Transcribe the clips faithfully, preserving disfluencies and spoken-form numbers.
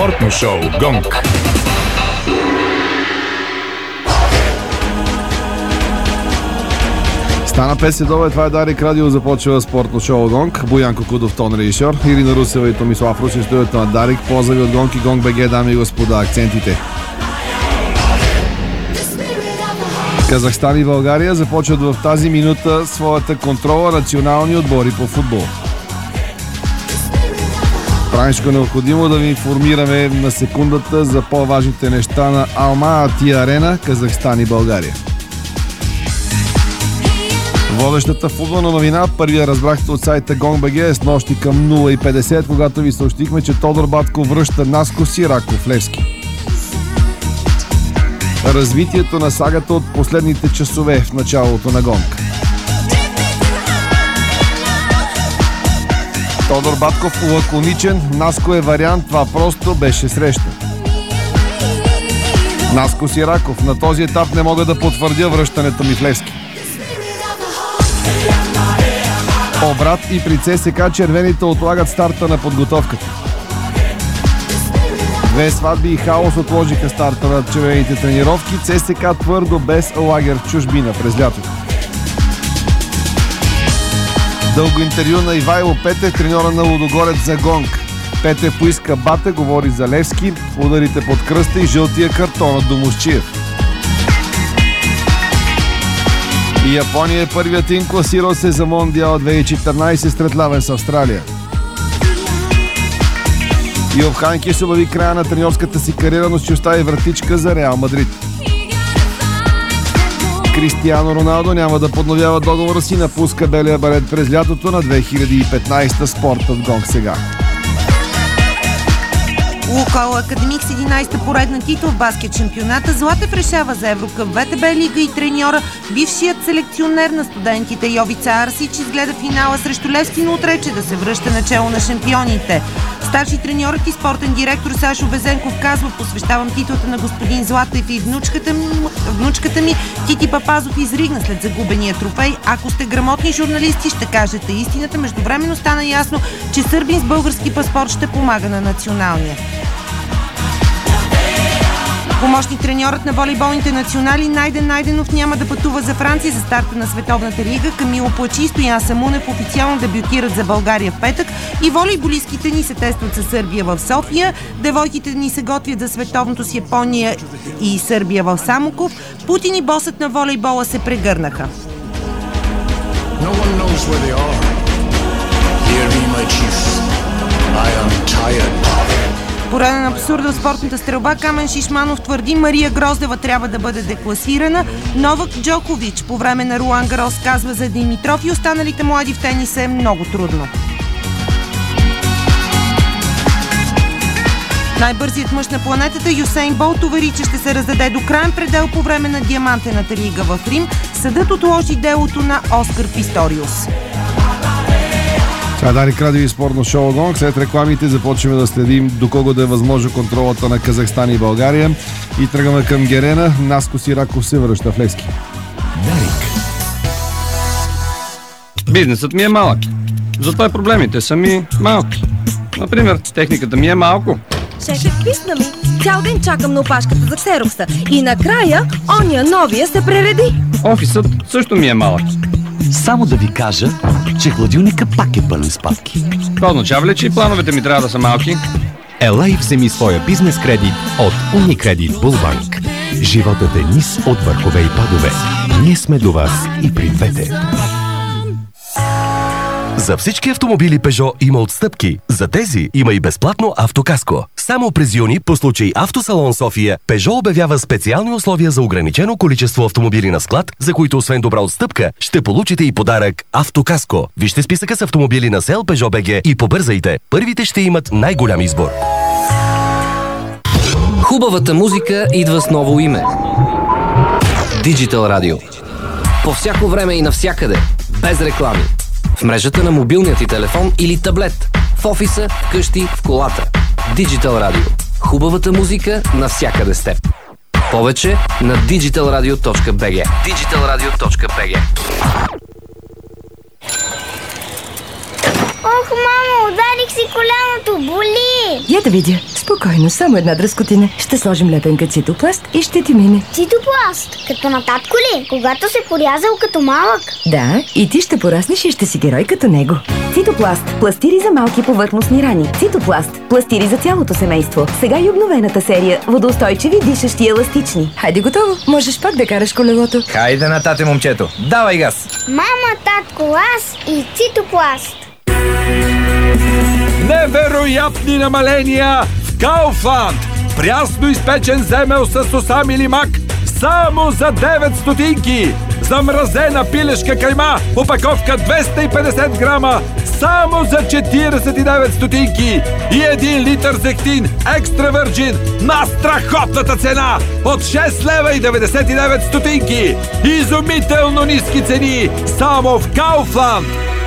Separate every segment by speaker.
Speaker 1: Спортно шоу Гонг.
Speaker 2: Стана пет следобед, това е Дарик Радио, започва спортно шоу Гонг. Боян Кокудов, тон режисьор, Ирина Русева и Томислав Русин, студиото на Дарик. Позdraви от Гонг и Гонг БГ, дами и господа, акцентите. Казахстан и България започват в тази минута своята контрола национални отбори по футбол. Правим всичко необходимо да ви информираме на секундата за по-важните неща на Алма-Ати Арена, Казахстан и България. Водещата футболна новина, първия разбрахте от сайта GONG.BG, е с нощи към нула и петдесет, когато ви съобщихме, че Тодор Батков връща Наско Сираков Левски. Развитието на сагата от последните часове в началото на Гонг. Тодор Батков лаконичен, Наско е вариант, това просто беше среща. Наско Сираков: на този етап не мога да потвърдя връщането ми в Левски. Обрат и при ЦСКА червените отлагат старта на подготовката. Две сватби и хаос отложиха старта на червените тренировки. ЦСКА твърдо без лагер в чужбина през лятото. Дълго интервю на Ивайло Петев, треньора на Лудогорец за Гонг. Петев поиска бата, говори за Левски, ударите под кръста и жълтия картон от Домусчиев. И Япония е първият им, класирал се за Мондиал две хиляди и четиринадесет, стретлявен с Австралия. Йохан Кеш обяви края на треньорската си кариера, но ще остави вратичка за Реал Мадрид. Кристиано Роналдо няма да подновява договора си, напуска белия балет през лятото на две хиляди и петнадесета. Спортът Гонг сега.
Speaker 3: Лукойл Академик с единадесета поредна титул в баскет шампионата. Златев решава за Еврокъп, ВТБ лига и треньора. Бившият селекционер на студентите Йовица Арсич изгледа финала срещу Левски, но отрече да се връща начело на шампионите. Старши треньорът и спортен директор Сашо Безенков казва: посвещавам титлата на господин Златев и внучката ми, внучката ми Тити Папазов изригна след загубения трофей. Ако сте грамотни журналисти, ще кажете истината. Междувременно стана ясно, че сърбин с български паспорт ще помага на националния. Помощник треньорът на волейболните национали Найден Найденов няма да пътува за Франция за старта на Световната лига. Камило Плачи и Стоян Самунев официално дебютират за България в петък и волейболистките ни се тестват със Сърбия в София. Девойките ни се готвят за световното с Япония и Сърбия в Самоков. Путин и босът на волейбола се прегърнаха.
Speaker 4: No one knows where they are. Hear me, my chief. I am tired.
Speaker 3: Пореден абсурд в спортната стрелба. Камен Шишманов твърди: Мария Гроздева трябва да бъде декласирана. Новак Джокович по време на Руан Гарос казва за Димитров и останалите млади в тениса е много трудно. Най-бързият мъж на планетата Юсейн Болт увери, че ще се раздаде до краен предел по време на Диамантената лига в Рим. Съдът отложи делото на Оскар Писториус.
Speaker 2: Това е Дарик Радио и спортно шоу Гонг. След рекламите започваме да следим доколко да е възможно контролата на Казахстан и България. И тръгваме към Герена. Наско Сираков се връща в Левски.
Speaker 5: Дарик.
Speaker 6: Бизнесът ми е малък. Затова проблемите са ми малки. Например, техниката ми е малко.
Speaker 7: Шефе, писна ми. Цял ден чакам на опашката за ксерокса. И накрая, оня новия се пререди.
Speaker 6: Офисът също ми е малък.
Speaker 5: Само да ви кажа, че хладилника пак е пълен с папки.
Speaker 6: Това означава ли, че и плановете ми трябва да са малки?
Speaker 8: Ела и вземи своя бизнес кредит от Unicredit Bullbank. Животът е низ от върхове и падове. Ние сме до вас и при двете.
Speaker 9: За всички автомобили Peugeot има отстъпки. За тези има и безплатно автокаско. Само през юни, по случай Автосалон София, Peugeot обявява специални условия за ограничено количество автомобили на склад, за които освен добра отстъпка, ще получите и подарък автокаско. Вижте списъка с автомобили на сел Peugeot би джи и побързайте. Първите ще имат най-голям избор.
Speaker 10: Хубавата музика идва с ново име. Digital Radio. По всяко време и навсякъде. Без реклами. В мрежата на мобилният ти телефон или таблет. В офиса, вкъщи, в колата. Digital Radio. Хубавата музика навсякъде с теб. Повече на диджитал радио точка би джи. диджитал радио точка би джи.
Speaker 11: Ох, мамо, ударих си коляното, боли!
Speaker 7: Я да видя.
Speaker 1: Спокойно, само една дръскотина. Ще сложим лепенка Цитопласт и ще ти мине.
Speaker 11: Цитопласт? Като на татко ли? Когато се порязал като малък?
Speaker 1: Да, и ти ще пораснеш и ще си герой като него. Цитопласт. Пластири за малки повърхностни рани. Цитопласт. Пластири за цялото семейство. Сега и обновената серия. Водоустойчиви, дишащи и еластични. Хайде, готово. Можеш пак да караш колелото.
Speaker 12: Хайде на тате, момчето. Давай газ.
Speaker 11: Мама, татко, аз и Цитопласт.
Speaker 13: Невероятни намаления в Kaufland! Прясно изпечен земел с осам или мак само за девет стотинки! Замразена пилешка кайма, опаковка двеста и петдесет грама, само за четиридесет и девет стотинки! И един литър зехтин екстра върджин на страхотната цена от шест лева и деветдесет и девет стотинки! Изумително ниски цени само в Kaufland!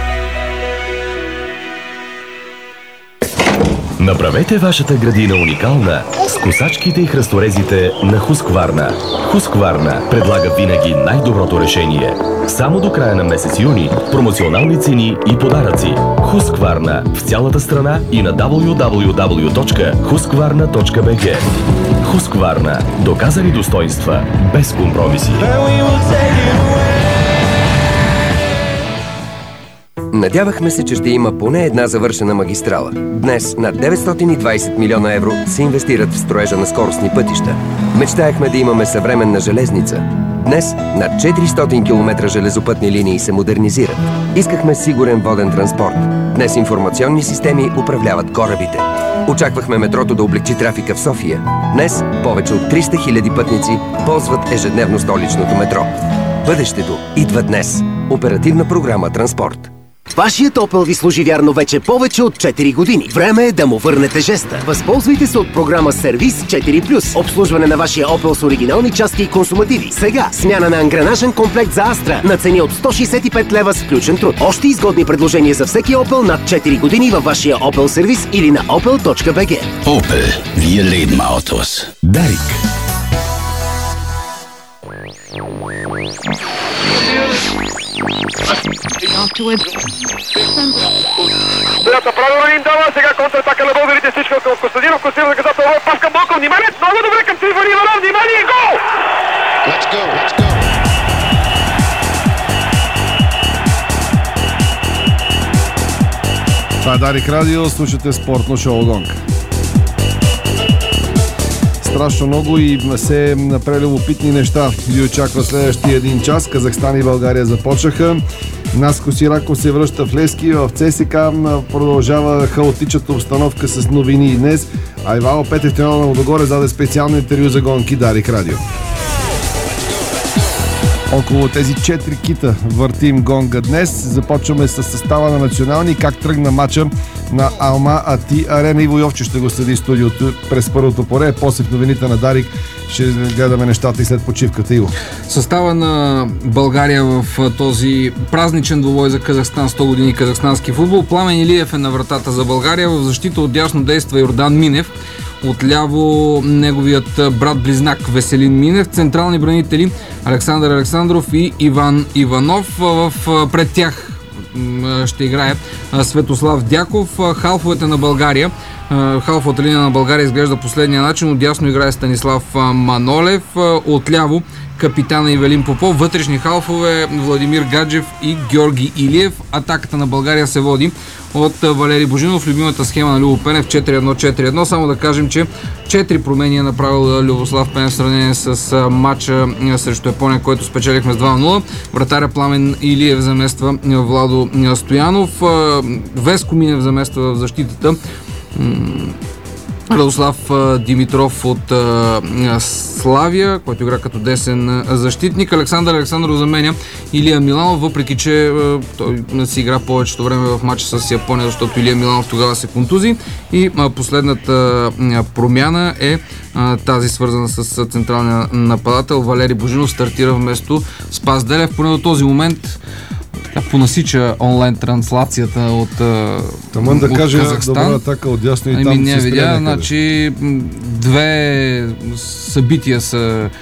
Speaker 9: Направете вашата градина уникална с косачките и храсторезите на Husqvarna. Husqvarna предлага винаги най-доброто решение. Само до края на месец юни промоционални цени и подаръци. Husqvarna в цялата страна и на дабъл ю дабъл ю дабъл ю точка хускварна точка би джи. Husqvarna. Доказани достоинства без компромиси.
Speaker 14: Надявахме се, че ще има поне една завършена магистрала. Днес над деветстотин и двадесет милиона евро се инвестират в строежа на скоростни пътища. Мечтаехме да имаме съвременна железница. Днес над четиристотин километра железопътни линии се модернизират. Искахме сигурен воден транспорт. Днес информационни системи управляват корабите. Очаквахме метрото да облегчи трафика в София. Днес повече от триста хиляди пътници ползват ежедневно столичното метро. Бъдещето идва днес. Оперативна програма Транспорт.
Speaker 15: Вашият Opel ви служи вярно вече повече от четири години. Време е да му върнете жеста. Възползвайте се от програма Сервис четири плюс. Обслужване на вашия Opel с оригинални части и консумативи. Сега смяна на ангранажен комплект за Astra на цени от сто шейсет и пет лева с включен труд. Още изгодни предложения за всеки Opel над четири години във вашия Opel сервис или на опел точка би джи.
Speaker 16: Opel. Wir leben Autos.
Speaker 9: Дарик.
Speaker 17: Стоята право им дава, сега контратака на българите, всичко към Костадинов, Костадинов наказател, пас към Болков, внимание, много добре към Трифон Иванов, внимание, гол! Let's go, let's go!
Speaker 2: Това е Дарик Радио, слушате спортно шоу Гонг. Страшно много и се направили любопитни неща ви очаква следващия един час. Казахстан и България започнаха. Наско Сираков се връща в Левски. В ЦСКА продължава хаотичната обстановка с новини и днес. А Ивайло Петев, треньор на Лудогорец, даде специално интервю за Гонки Дарик Радио. Около тези четири кита въртим гонга днес. Започваме с състава на национални. Как тръгна матча на Алма Ати Арена. Иво Йовче ще го следи студиото през първото поре. После в новините на Дарик ще гледаме нещата и след почивката. Иво.
Speaker 18: Състава на България в този празничен двубой за Казахстан, сто години казахстански футбол. Пламен Илиев е на вратата за България. В защита отдясно действа Йордан Минев. Отляво неговият брат-близнак Веселин Минев. Централни бранители Александър Александров и Иван Иванов. В пред тях ще играе Светослав Дяков. Халфовете на България. Халфовата линия на България изглежда последния начин. Отдясно играе Станислав Манолев. Отляво капитана Ивелин Попов. Вътрешни халфове Владимир Гаджев и Георги Илиев. Атаката на България се води от Валери Божинов. Любимата схема на Любо Пенев четири едно четири едно. Само да кажем, че четири промени е направил Любослав Пенев в сравнение с матча срещу Япония, който спечелихме с два на нула. Вратаря Пламен Илиев замества Владо Стоянов. Веско Минев замества в защитата Радослав Димитров от Славия, който игра като десен защитник. Александър Александров заменя Илия Миланов, въпреки че той си игра повечето време в матча с Япония, защото Илия Миланов тогава се контузи. И последната промяна е тази, свързана с централния нападател. Валери Божинов стартира вместо Спас Делев. Поне до този момент понасича онлайн транслацията от,
Speaker 2: Таман
Speaker 18: от
Speaker 2: да каже
Speaker 18: Казахстан.
Speaker 2: Добра атака от дясно и
Speaker 18: ами,
Speaker 2: там
Speaker 18: не
Speaker 2: се
Speaker 18: видя, значи две събития са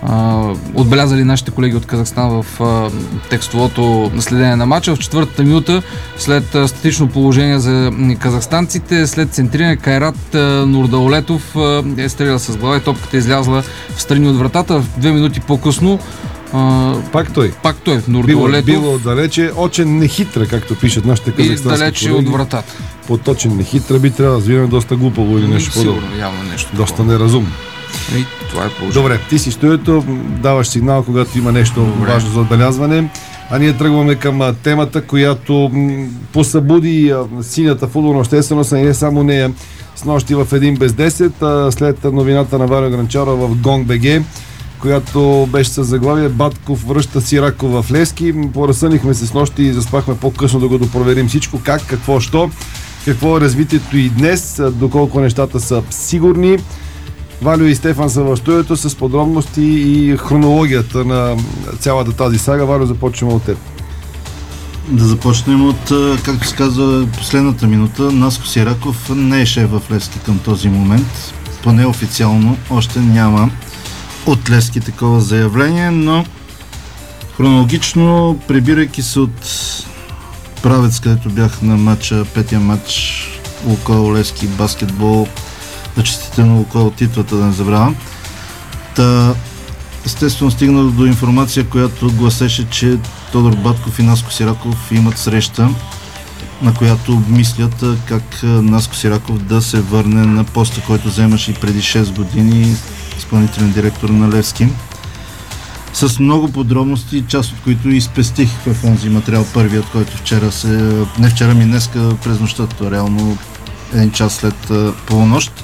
Speaker 18: а, отбелязали нашите колеги от Казахстан в а, текстовото наследение на матча. В четвъртата минута, след а, статично положение за казахстанците, след центриране, Кайрат а, Нурдаулетов а, е стрелял с глава и топката е излязла в страни от вратата. Две минути по-късно
Speaker 2: А, пак той.
Speaker 18: Пак той. Нурдаулетов.
Speaker 2: Било, било далече, очен нехитра, както пишат нашите казахстански
Speaker 18: и далече
Speaker 2: колеги.
Speaker 18: От вратата.
Speaker 2: По-точен нехитра би трябвало да звираме доста глупаво или нещо подобно.
Speaker 18: Сигурно, явно нещо.
Speaker 2: Доста неразумно.
Speaker 18: И това е положение.
Speaker 2: Добре, ти си студиото, даваш сигнал, когато има нещо Добре. важно за отбелязване. А ние тръгваме към а, темата, която м- посъбуди а, синята футболна общественост, а не само нея. Снощи в един без десет, а, след новината на Варио Гранчаров в Гонг БГ, която беше със заглавие "Батков връща Сираков в Левски". Поразсънихме се снощи и заспахме по-късно да го допроверим всичко, как, какво, що, какво е развитието и днес, доколко нещата са сигурни. Валио и Стефан са в студиото с подробности и хронологията на цялата тази сага. Валио, започваме от теб.
Speaker 19: Да започнем от, както се казва, последната минута. Наско Сираков не е шеф в Левски към този момент. Поне официално още няма от Левски такова заявление, но хронологично, прибирайки се от Правец, където бях на матча, петия матч Лукойл Левски баскетбол, да честите на Лукойл титлата, да не забравям. Та, естествено стигна до информация, която гласеше, че Тодор Батков и Наско Сираков имат среща, на която обмислят как Наско Сираков да се върне на поста, който вземаше и преди шест години изпълнителен директор на Левски. С много подробности, част от които изпестих в онзи материал, първият, който вчера се... Не вчера ми, днеска през нощта, то реално един час след полунощ.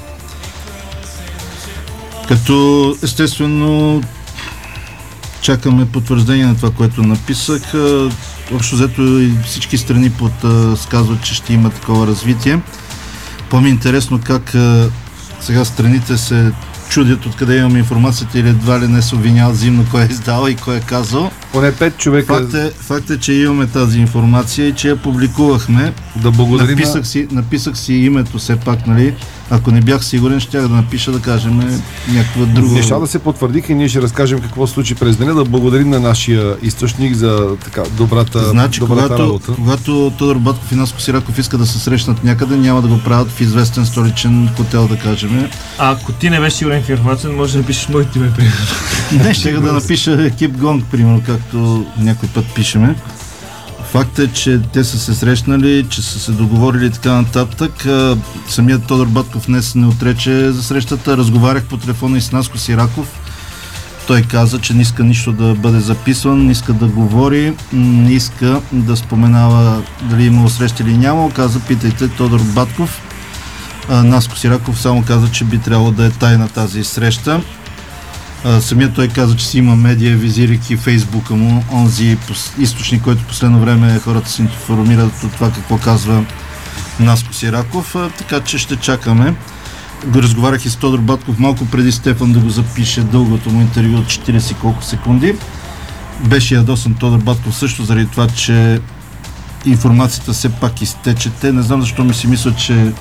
Speaker 19: Като естествено чакаме потвърждение на това, което написах. Общо взето и всички страни подсказват, че ще има такова развитие. По-ми интересно как сега страните се чудят откъде имаме информацията или едва ли не се обвиняват взаимно кой е издал и кой е казал.
Speaker 2: Поне пет човека.
Speaker 19: Факт е, факт е, че имаме тази информация и че я публикувахме.
Speaker 2: Да благодарим.
Speaker 19: Написах си, написах си името все пак, нали? Ако не бях сигурен, щях да напиша, да кажем, някаква друга...
Speaker 2: Неща да се потвърдиха и ние ще разкажем какво се случи през деня. Да благодарим на нашия източник за така добрата,
Speaker 19: значи,
Speaker 2: добрата
Speaker 19: когато,
Speaker 2: работа.
Speaker 19: Когато Тодор Батков и Наско Сираков искат да се срещнат някъде, няма да го правят в известен столичен хотел, да кажем.
Speaker 20: А ако ти не беше сигурен в информация, може да напишеш моите име, примерно.
Speaker 19: Не, ще да напиша екип Гонг, примерно, както някой път пишеме. Факт е, че те са се срещнали, че са се договорили и така нататък. Самият Тодор Батков днес не отрече за срещата. Разговарях по телефона и с Наско Сираков. Той каза, че не иска нищо да бъде записван, не иска да говори, не иска да споменава дали имало среща или нямало. Каза, питайте Тодор Батков. Наско Сираков само каза, че би трябвало да е тайна тази среща. Uh, самият той каза, че си има медия, визирайки Фейсбука му, онзи източник, който последно време хората се информират от това какво казва Наско Сираков, uh, така че ще чакаме. Го разговарях и с Тодор Батков малко преди Стефан да го запише дългото му интервю от четирийсет колко секунди. Беше ядосан Тодор Батков също заради това, че информацията все пак изтечете. Не знам защо ми си мисля, че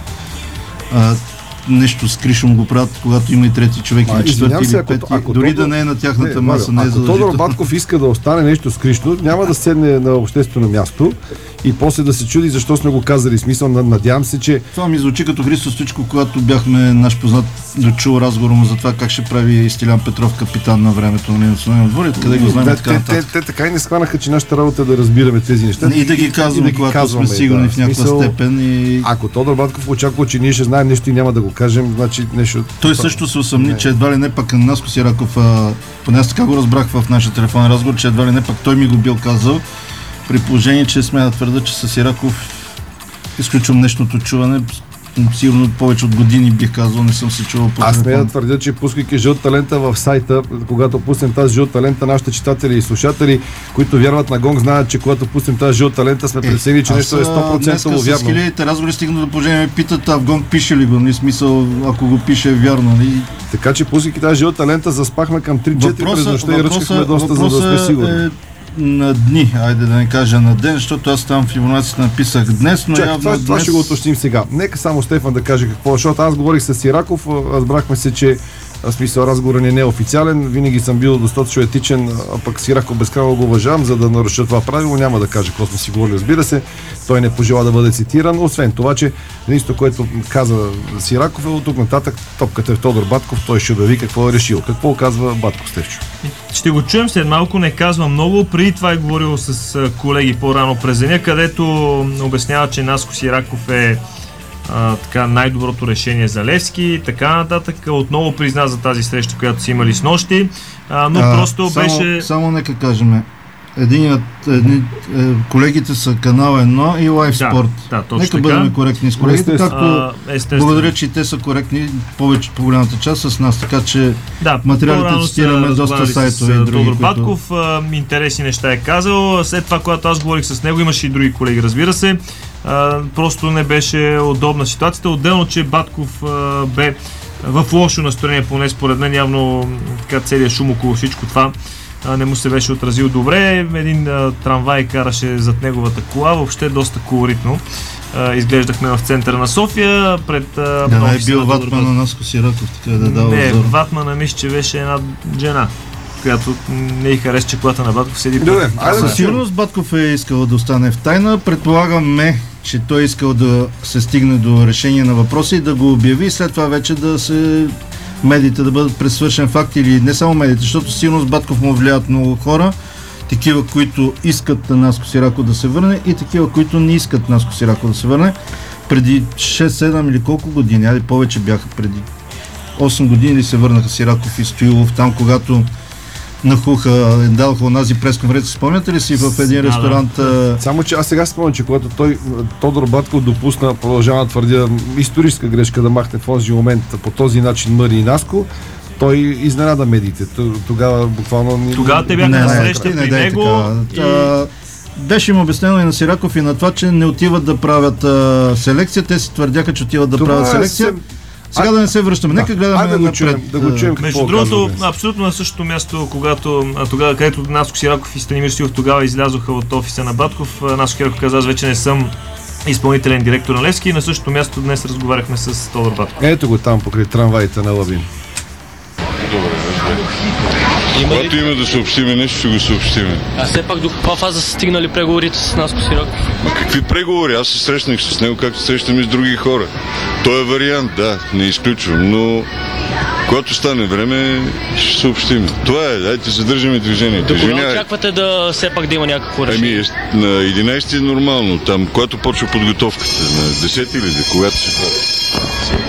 Speaker 19: uh, нещо с кришом го правят, когато има и трети човек или четвърти или пети. Ако, дори Тодор, да не е на тяхната не, маса, не е задължително.
Speaker 2: Ако Тодор Батков иска да остане нещо с кришно, няма да седне на обществено място и после да се чуди защо сме го казали. Смисъл, надявам се, че...
Speaker 19: Това ми звучи като Христо Стоичков, когато бяхме наш познат да чул разговор му за това как ще прави Стилян Петров капитан на времето на националния отбор, къде го знаем така нататък.
Speaker 2: Те, те, те така и не схванаха, че нашата работа е да разбираме тези неща.
Speaker 19: И да ги казваме, да ги когато казваме, сме сигурни да, в някаква смисъл, степен. И...
Speaker 2: Ако Тодор Батков очаква, че ние ще знаем нещо и няма да го кажем, значи нещо...
Speaker 19: Той също се усъмни, че едва ли не пък Наско Сираков, а, поне аз така го разбрах в нашия телефонен разговор, че едва ли не пък той ми го бил казал, при положение, че сме да твърда, че с Сираков изключвам нещото чуване. Сигурно повече от години бих казал, не съм се чувал по
Speaker 2: Аз сме да твърдя, че пускайки жълт талента в сайта, когато пуснем тази жълт талента, нашите читатели и слушатели, които вярват на Гонг, знаят, че когато пуснем тази жълт талента, сме преценили, че нещо е сто процента вярно.
Speaker 19: Днеска с хилядите разговори стигна до положение, ме питат, а в Гонг пише ли го, нали, смисъл, ако го пише е вярно, нали?
Speaker 2: Така че пускайки тази жълт талента, заспахме към три-четири през нощта и ръчкахме доста, за да сме сигурни.
Speaker 19: Е... на дни, айде да не кажа на ден, защото аз там в информацията написах днес, но
Speaker 2: Чак,
Speaker 19: явно
Speaker 2: това,
Speaker 19: днес...
Speaker 2: това ще го уточним сега. Нека само Стефан да каже какво, защото аз говорих с Сираков, разбрахме се, че В смисъл, разговорът не е официален, винаги съм бил достатъчно етичен, а пък Сираков безкрайно го уважавам, за да наруша това правило, няма да кажа какво сме си говорили, разбира се. Той не пожела да бъде цитиран, освен това, че единството, което каза Сираков е от тук нататък, топката е в Тодор Батков, той ще обяви какво е решил. Какво казва Батков, Стефчо?
Speaker 20: Ще го чуем след малко, не казва много. Преди това е говорил с колеги по-рано през деня, където обяснява, че Наско Сираков е а, така, най-доброто решение за Левски и така нататък. Отново призна за тази среща, която си имали с нощи, а, но а, просто
Speaker 19: само,
Speaker 20: беше...
Speaker 19: Само нека кажем, Единият, едни, е, колегите са Канал едно и Лайв
Speaker 20: да,
Speaker 19: Спорт.
Speaker 20: Да,
Speaker 19: нека бъдем коректни с колегите, както
Speaker 20: а,
Speaker 19: благодаря, че те са коректни повече, по голямата част с нас, така че
Speaker 20: да,
Speaker 19: материалите цитираме доста сайтове и други.
Speaker 20: Тодор Батков, които... интересни неща е казал. След това, когато аз говорих с него, имаше и други колеги, разбира се. А, просто не беше удобна ситуацията. Отделно, че Батков а, бе в лошо настроение, поне според мен, явно така целият шум около всичко това не му се беше отразил добре. Един а, трамвай караше зад неговата кола, въобще доста колоритно. А, изглеждахме в центъра на София, пред... А,
Speaker 19: да, не е бил ватман на Наско Сираков, така да дава
Speaker 20: Не,
Speaker 19: взор.
Speaker 20: ватмана мисля, че беше една жена, която не й хареса, че колата на Батков седи
Speaker 19: пред... Със сигурност Батков е искал да остане в тайна. Предполагаме, че той е искал да се стигне до решение на въпроса и да го обяви и след това вече да се... медиите да бъдат пресвършен факт или не само медиите, защото сигурно с Батков му влияят много хора, такива, които искат Наско Сираков да се върне и такива, които не искат Наско Сираков да се върне. Преди шест-седем или колко години, али повече бяха, преди осем години се върнаха Сираков и Стоилов там, когато нахуха, дадоха онази пресконференция. Спомняте ли си в един ресторант?
Speaker 2: Да. Само, че аз сега спомням, че когато той, Тодор Батков допусна, продължава да твърдя, историческа грешка да махне в този момент по този начин Мъри и Наско, той изненада медиите. Тогава буквално...
Speaker 20: Тогава те бяха на среща при не, него.
Speaker 19: И... А, беше им обяснено и на Сираков и на това, че не отиват да правят а, селекция. Те си твърдяха, че отиват да това правят селекция. Е... Сега а, да не се връщаме. Нека гледаме
Speaker 2: да го чуем, да го чуем.
Speaker 20: Между другото, абсолютно на същото място, когато тогава, където Наско Сираков и Станимир Стоилов тогава излязоха от офиса на Батков, Наско Сираков каза, аз вече не съм изпълнителен директор на Левски и на същото място днес разговаряхме с Тодор Батков.
Speaker 2: Ето го там покрай трамваите на Лавин.
Speaker 21: Добре, разбира. Когато има да съобщиме нещо, ще го съобщиме.
Speaker 22: А все пак до каква фаза са стигнали преговорите с Наско Сираков?
Speaker 21: А какви преговори? Аз се срещнах с него, както срещам и с други хора. Той е вариант, да, не изключвам, но когато стане време, ще съобщим. Това е, дайте задържаме движението.
Speaker 22: До кога очаквате да все пак да има някакво решение?
Speaker 21: Ами, на единайсети е нормално, там, когато почва подготовката, на десети или за когато се прави.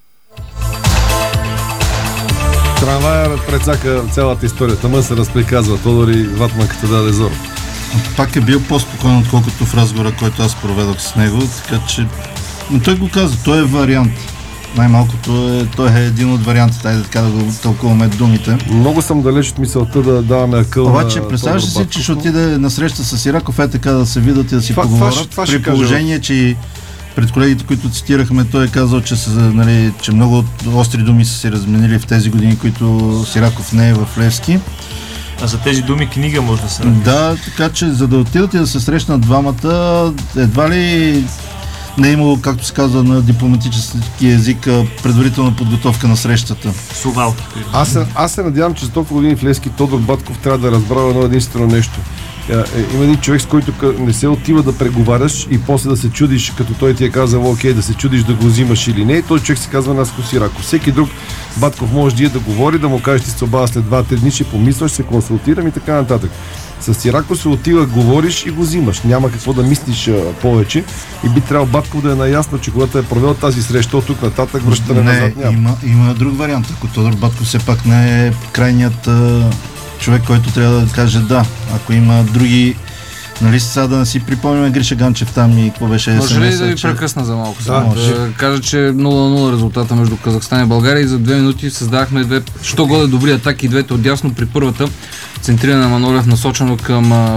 Speaker 2: Трамвая прецака цялата история. Тъмън се разприказва. Тодор и ватманката даде зор.
Speaker 19: Пак е бил по-спокоен, отколкото в разговора, който аз проведох с него, така че... Но той го каза, той е вариант. Най-малкото е, той е един от вариантите, айде така да го тълкуваме думите.
Speaker 2: Много съм далеч от мисълта да даваме акъл.
Speaker 19: Обаче, представяш ли си, че ще отиде на среща с Сираков, е така да се видят и да си това, поговорят, това, това при положение, кажа. Че пред колегите, които цитирахме, той е казал, че, са, нали, че много остри думи са се разменили в тези години, които Сираков не е в Левски.
Speaker 20: А за тези думи книга може да се...
Speaker 19: Да, така че за да отидат и да се срещнат двамата, едва ли не е имало, както се казва на дипломатически език, предварителна подготовка на срещата.
Speaker 20: Сувалки.
Speaker 2: Аз, аз се надявам, че за толкова години в Левски Тодор Батков трябва да разбрава едно единствено нещо. Има един човек, с който не се отива да преговаряш и после да се чудиш, като той ти е казал, окей, да се чудиш да го взимаш или не. Той човек се казва Наско Сираков. Всеки друг Батков може да, да говори, да му кажеш, ти се обада след два-три дни, ще помисваш, се консултирам и така нататък. С Сираков се отива, говориш и го взимаш. Няма какво да мислиш а, повече и би трябвало Батков да е наясно, че когато е провел тази среща от тук нататък, връщане
Speaker 19: не,
Speaker 2: назад няма.
Speaker 19: Има, има друг вариант. Ако Тодор Батков все пак не е крайният а, човек, който трябва да каже да. Ако има други... Нали сега да не си припомняме Гриша Ганчев там и какво беше...
Speaker 18: Може ли да ви че... прекъсна за малко? Да, да, да кажа, че нула на нула резултата между Казахстан и България и за две минути създахме две, що годе добри атаки, двете отдясно при първата центриране на Манолев, насочено към,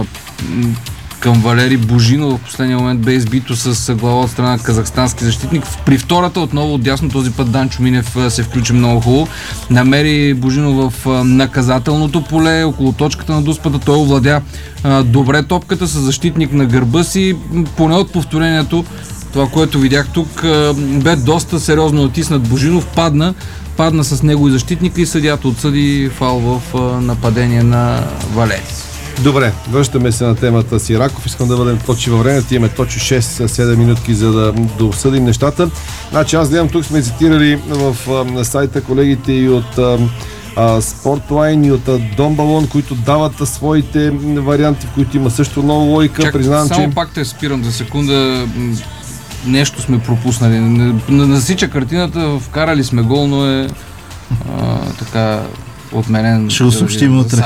Speaker 18: към Валери Божинов. В последния момент бе избито с глава от страна казахстански защитник. При втората отново отдясно този път Данчо Минев се включи много хубаво. Намери Божинов в наказателното поле, около точката на дуспата. Той овладя добре топката с защитник на гърба си. Поне от повторението, това, което видях тук, бе доста сериозно натиснат Божинов, падна, падна с него и защитника и съдията отсъди фал в а, нападение на Валерис.
Speaker 2: Добре, връщаме се на темата Сираков. Искам да бъдем точи във времето. Имаме точно шест-седем минутки, за да, да обсъдим нещата. Значи аз гледам, тук сме цитирали в а, сайта колегите и от а, Спортлайн и от Дон Балон, които дават а, своите варианти, в които има също много логика.
Speaker 18: Чак,
Speaker 2: Признавам,
Speaker 18: само
Speaker 2: че...
Speaker 18: пак те спирам за секунда. Нещо сме пропуснали. Насича картината, вкарали сме гол, но е а, така отменен.
Speaker 19: Ще го съобщим утре.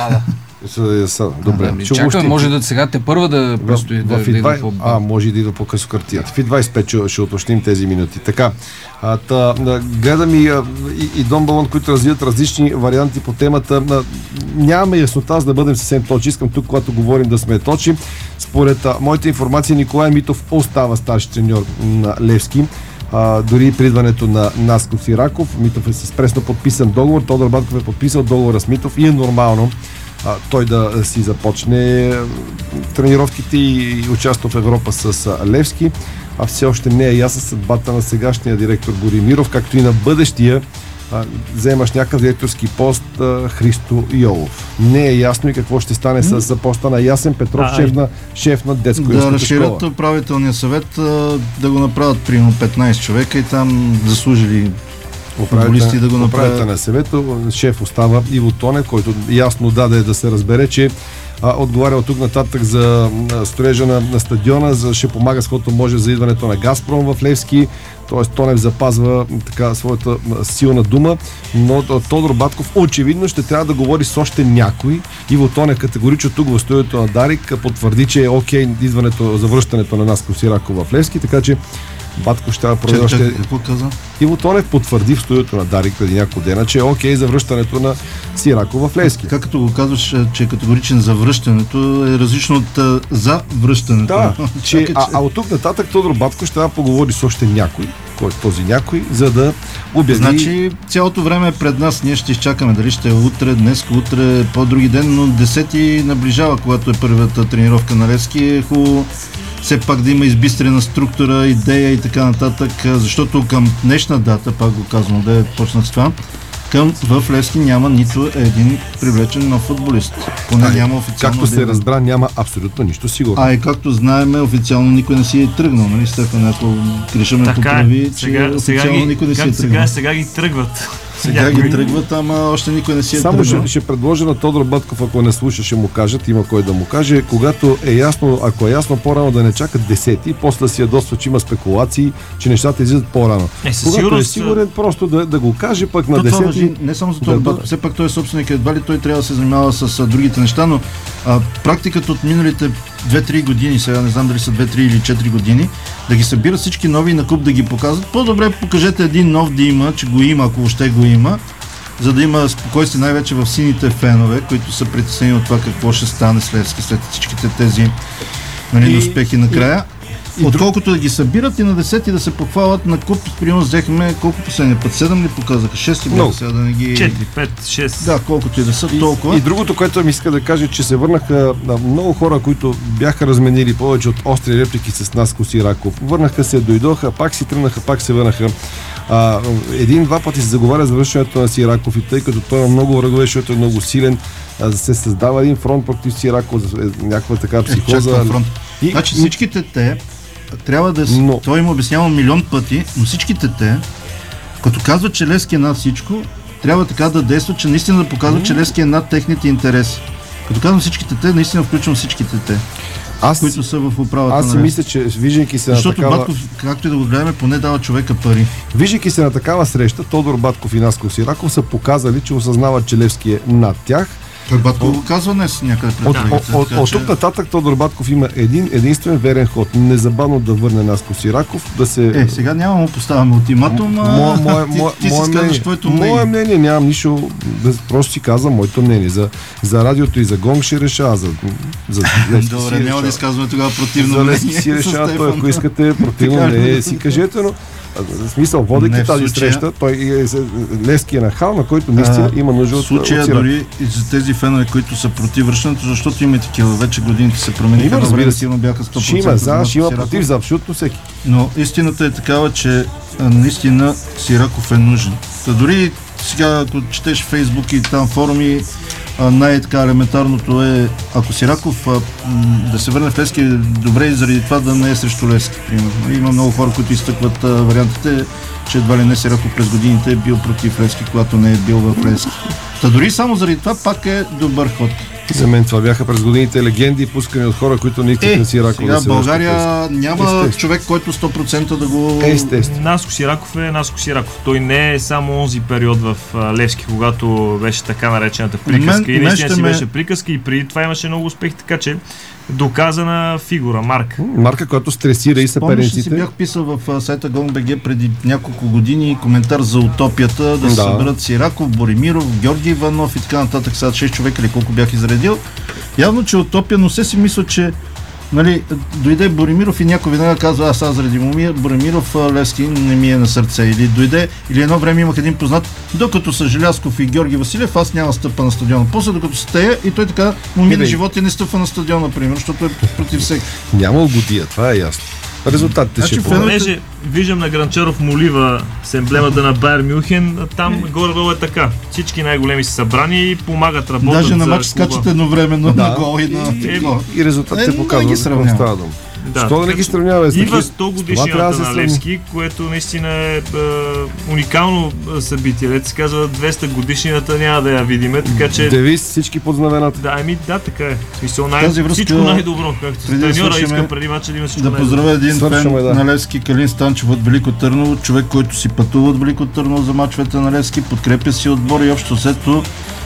Speaker 2: Добре.
Speaker 18: А, да, чакаме, може да сега те първа да предстои да, да идва по...
Speaker 2: А, може да идва по-късо картината. В и двайсет и пет ще, ще уточним тези минути. Така, а, та, гледам и, и, и Дон Балон, които развиват различни варианти по темата. Нямаме яснота, за да бъдем съвсем точни. Искам тук, когато говорим, да сме точни. Според а, моята информация, Николай Митов остава старши треньор на Левски. Uh, дори при идването на Наско Сираков. Митов е с пресно подписан договор. Тодор Батков е подписал договора с Митов и е нормално uh, той да си започне тренировките и участва в Европа с uh, Левски. А все още не е ясна съдбата на сегашния директор Боримиров, както и на бъдещия uh, вземаш някакъв директорски пост uh, Христо Йолов. Не е ясно и какво ще стане mm. с поста на Ясен Петров, а, шеф, на, шеф на детско-юношеската
Speaker 19: да разширят управителния съвет, да го направят примерно петнайсет човека и там заслужили футболисти да го направят.
Speaker 2: Управителния съвет, шеф остава Иво Тонев, който ясно даде да се разбере, че а, отговаря от тук нататък за а, строежа на, на стадиона, за, ще помага с каквото може за идването на Газпром в Левски. Т.е. Тонев запазва така своята силна дума, но Тодор Батков очевидно ще трябва да говори с още някой. Иво Тонев категорично тук в студиото на Дарик потвърди, че е окей идването, завръщането на Наско Сираков в Левски, така че Батков ще трябва да
Speaker 19: още... Какво каза?
Speaker 2: Иво Тонев потвърди в студиото на Дарик преди няколко дена, че е окей за връщането на Сираков в Левски.
Speaker 19: Как като го казваш, че е категоричен за връщането, е различно от а, за връщането.
Speaker 2: Да, че, а, а от тук нататък Тодор Батков ще трябва да поговори с още някой, кой е този някой, за да обяви...
Speaker 19: Значи цялото време е пред нас, ние ще изчакаме дали ще е утре, днес, утре, по-други ден, но десети наближава, когато е първата тренировка на Левски. Е хубаво все пак да има избистрена структура, идея и така нататък, защото към днешна дата, пак го казвам, да е почнат с това, към в Левски няма нито един привлечен нов футболист. Поне а, няма официално.
Speaker 2: Както се разбра, няма абсолютно нищо сигурно.
Speaker 19: А и както знаем, официално никой не си е тръгнал, нали? Стефан, ако Кришаме поправи, че
Speaker 20: сега,
Speaker 19: официално
Speaker 20: сега
Speaker 19: никой не си е тръгнал.
Speaker 20: Сега, сега ги тръгват.
Speaker 19: Сега ги тръгват, ама още никой не си е
Speaker 2: Само
Speaker 19: тръгнал.
Speaker 2: ще, ще предложа на Тодор Батков, ако не слуша, ще му кажат, има кой да му каже, когато е ясно, ако е ясно по-рано да не чакат десети, после да си ядосва, че има спекулации, че нещата излизат по-рано.
Speaker 20: Е,
Speaker 2: когато
Speaker 20: сигурност...
Speaker 2: е сигурен, просто да, да го каже пък на
Speaker 19: десети.
Speaker 2: десети.
Speaker 19: Не само за Тодор да, Батков, все пак той е собственик, едва ли той трябва да се занимава с а, другите неща, но а, практиката от миналите две-три години, сега не знам дали са две-три или четири години, да ги събират всички нови на куп, да ги показват. По-добре покажете един нов да има, че го има, ако въобще го има, за да има спокойствие най-вече в сините фенове, които са притеснени от това какво ще стане с Левски след всичките тези нали, и, успехи накрая. И, Отколкото и... да ги събират и на десети да се похвалят на куп, примерно взехме колко последния път? седем ли показаха? шест ли бяха сега да не ги...
Speaker 20: четири, пет, шест.
Speaker 19: Да, колкото и да са,
Speaker 2: и,
Speaker 19: толкова.
Speaker 2: И другото, което ми иска да кажа, че се върнаха да, много хора, които бяха разменили повече от остри реплики с Наско Сираков. Върнаха се, дойдоха, пак си тръгнаха, пак се върнаха. А, един-два пъти се заговаря за връщането на Сираков и тъй като той има много врагове, защото е много силен, а, се създава един фронт против Сираков, някаква така психоза.
Speaker 19: Е, и, значи всичките те трябва да... Но... Той им обяснява милион пъти, но всичките те, като казват, че Левски е над всичко, трябва така да действат, че наистина да показват, че Левски е над техните интереси. Като казвам всичките те, наистина включвам всичките те. Аз, които са в управата.
Speaker 2: Аз си мисля, че виждайки се
Speaker 19: Защото
Speaker 2: на такава...
Speaker 19: Батков, както и да го гледаме, поне дава човека пари.
Speaker 2: Виждайки се на такава среща, Тодор Батков и Наско Сираков са показали, че осъзнават, че Левски е над тях.
Speaker 19: Той Батков го казва днес някъде пред
Speaker 2: От, от, от, от тук нататък Тодор Батков има един единствен верен ход. Незабавно да върне Наско Сираков, да се...
Speaker 19: Е, сега няма му поставяме ултиматум, а
Speaker 2: мое,
Speaker 19: ти,
Speaker 2: мое,
Speaker 19: ти си скажеш твоето мнение.
Speaker 2: Мое мнение, нямам нищо, просто си казвам моето мнение. За, за радиото и за Гонг ще решава, за, за Левски
Speaker 19: Добре, няма решава. Да изказваме тогава противно
Speaker 2: мнение. За Левски си решава, той ако искате противно мнение, си кажете, но в смисъл, водейки тази случая, среща, той е, Левски е нахал, на който наистина има нужда от
Speaker 19: случая, дори и за тези фенове, които са против връщането, защото има такива, вече годините се промениха,
Speaker 2: но време силно
Speaker 19: бяха сто процента.
Speaker 2: Ще има за, ще има против за абсолютно всеки.
Speaker 19: Но истината е такава, че наистина Сираков е нужен. Та дори сега, ако четеш Фейсбук и там форуми, най-така елементарното е, ако Сираков а, м, да се върне в Левски, е добре и заради това да не е срещу Левски. Примерно. Има много хора, които изтъкват а, вариантите, че едва ли не Сираков през годините е бил против Левски, когато не е бил в Левски. Та дори само заради това пак е добър ход.
Speaker 2: За мен това бяха през годините легенди, пускани от хора, които не искат
Speaker 19: е,
Speaker 2: на Сираков
Speaker 19: сега
Speaker 2: да се
Speaker 19: България няма
Speaker 2: Естествен.
Speaker 19: човек, който сто процента да го...
Speaker 2: Естествено.
Speaker 20: Наско Сираков е Наско Сираков. Той не е само онзи период в а, Левски, когато беше така наречената приказка.
Speaker 19: Мен,
Speaker 20: и наистина си
Speaker 19: ме...
Speaker 20: беше приказка и преди това имаше много успех, така че доказана фигура, марка.
Speaker 2: Марка, която стресира и съперниците.
Speaker 19: Си бях писал в сайта GongBG преди няколко години коментар за утопията да, да. се съберат Сираков, Боримиров, Георги Иванов и така нататък. Сега шест човека или колко бях изредил. Явно, че утопия, но се си мисля, че нали, дойде Боримиров и някой веднага казва, аз аз заради Момия, Боримиров, Левски не ми е на сърце. Или дойде, или едно време имах един познат, докато са Желязков и Георги Василев, аз няма стъпа на стадиона. После докато са тея и той така му мине живота и не стъпва на стадиона, например, защото е против всеки.
Speaker 2: Няма годия, това е ясно. Резултатите
Speaker 19: значи,
Speaker 2: ще
Speaker 20: понеже виждам на Гранчаров молива с емблемата на Байер Мюнхен, там горе-долу е така. Всички най-големи са събрани и помагат, работят.
Speaker 19: Даже на матч скачат едновременно да. на гол и на
Speaker 2: е, и резултатите е, показват какво става дума.
Speaker 20: Да,
Speaker 2: Що да не ги сравнява?
Speaker 20: Идва сто годишнината на Левски, което наистина е, е уникално събитие. Лето се казва двеста годишнината няма да я видиме, така че...
Speaker 2: Девиз всички под знамената.
Speaker 20: Да, ами да, така е. Смисъл, най- връзка, всичко най-добро, както с треньора иска преди мача да има всичко
Speaker 19: да
Speaker 20: най-добро.
Speaker 19: поздравя един
Speaker 2: Свършваме,
Speaker 19: фен
Speaker 2: да.
Speaker 19: на Левски, Калин Станчев от Велико Търново, човек, който си пътува от Велико Търново за мачовете на Левски, подкрепя си отбор и общо след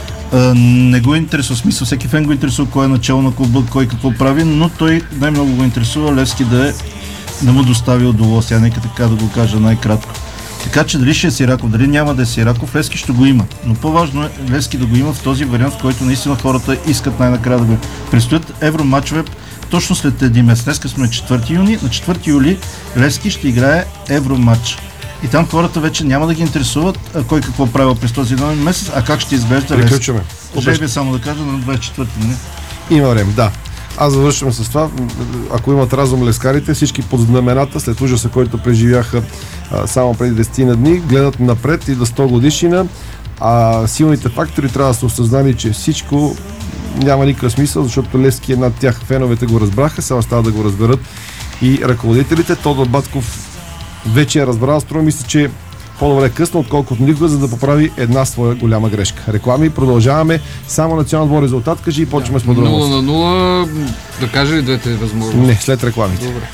Speaker 19: не го интересува, смисъл, всеки фен го интересува кой е начало на клуба, кой какво прави, но той най-много го интересува Левски да, е, да му достави удоволствие, нека така да го кажа най-кратко. Така че дали ще е Сираков, дали няма да е Сираков, Левски ще го има. Но по-важно е Левски да го има в този вариант, в който наистина хората искат най-накрая да го има. Предстоят евромачове точно след един месец. Днеска сме четвърти юни, на четвърти юли Левски ще играе евромач. И там хората вече няма да ги интересуват а, кой какво правил през този един месец, а как ще изглежда Левски.
Speaker 2: Приключваме.
Speaker 19: Жеби само да кажа на двадесет и четвърти, не?
Speaker 2: Има време, да. Аз завършвам с това. Ако имат разум лескарите, всички под знамената, след ужаса, който преживяха а, само преди десет дни, гледат напред и до сто годишнина. А силните фактори трябва да са осъзнали, че всичко няма никакъв смисъл, защото Левски е над тях. Феновете го разбраха, сега става да го разберат и ръководителите. Тодор Батков вече е разбрал, струва мисля, че по-добре късно, отколкото никога, за да поправи една своя голяма грешка. Реклами, продължаваме. Само национално двор резултат, кажи и почваме с подробности.
Speaker 18: нула на нула, да кажа ли двете възможности?
Speaker 2: Не, след рекламите.
Speaker 18: Добре.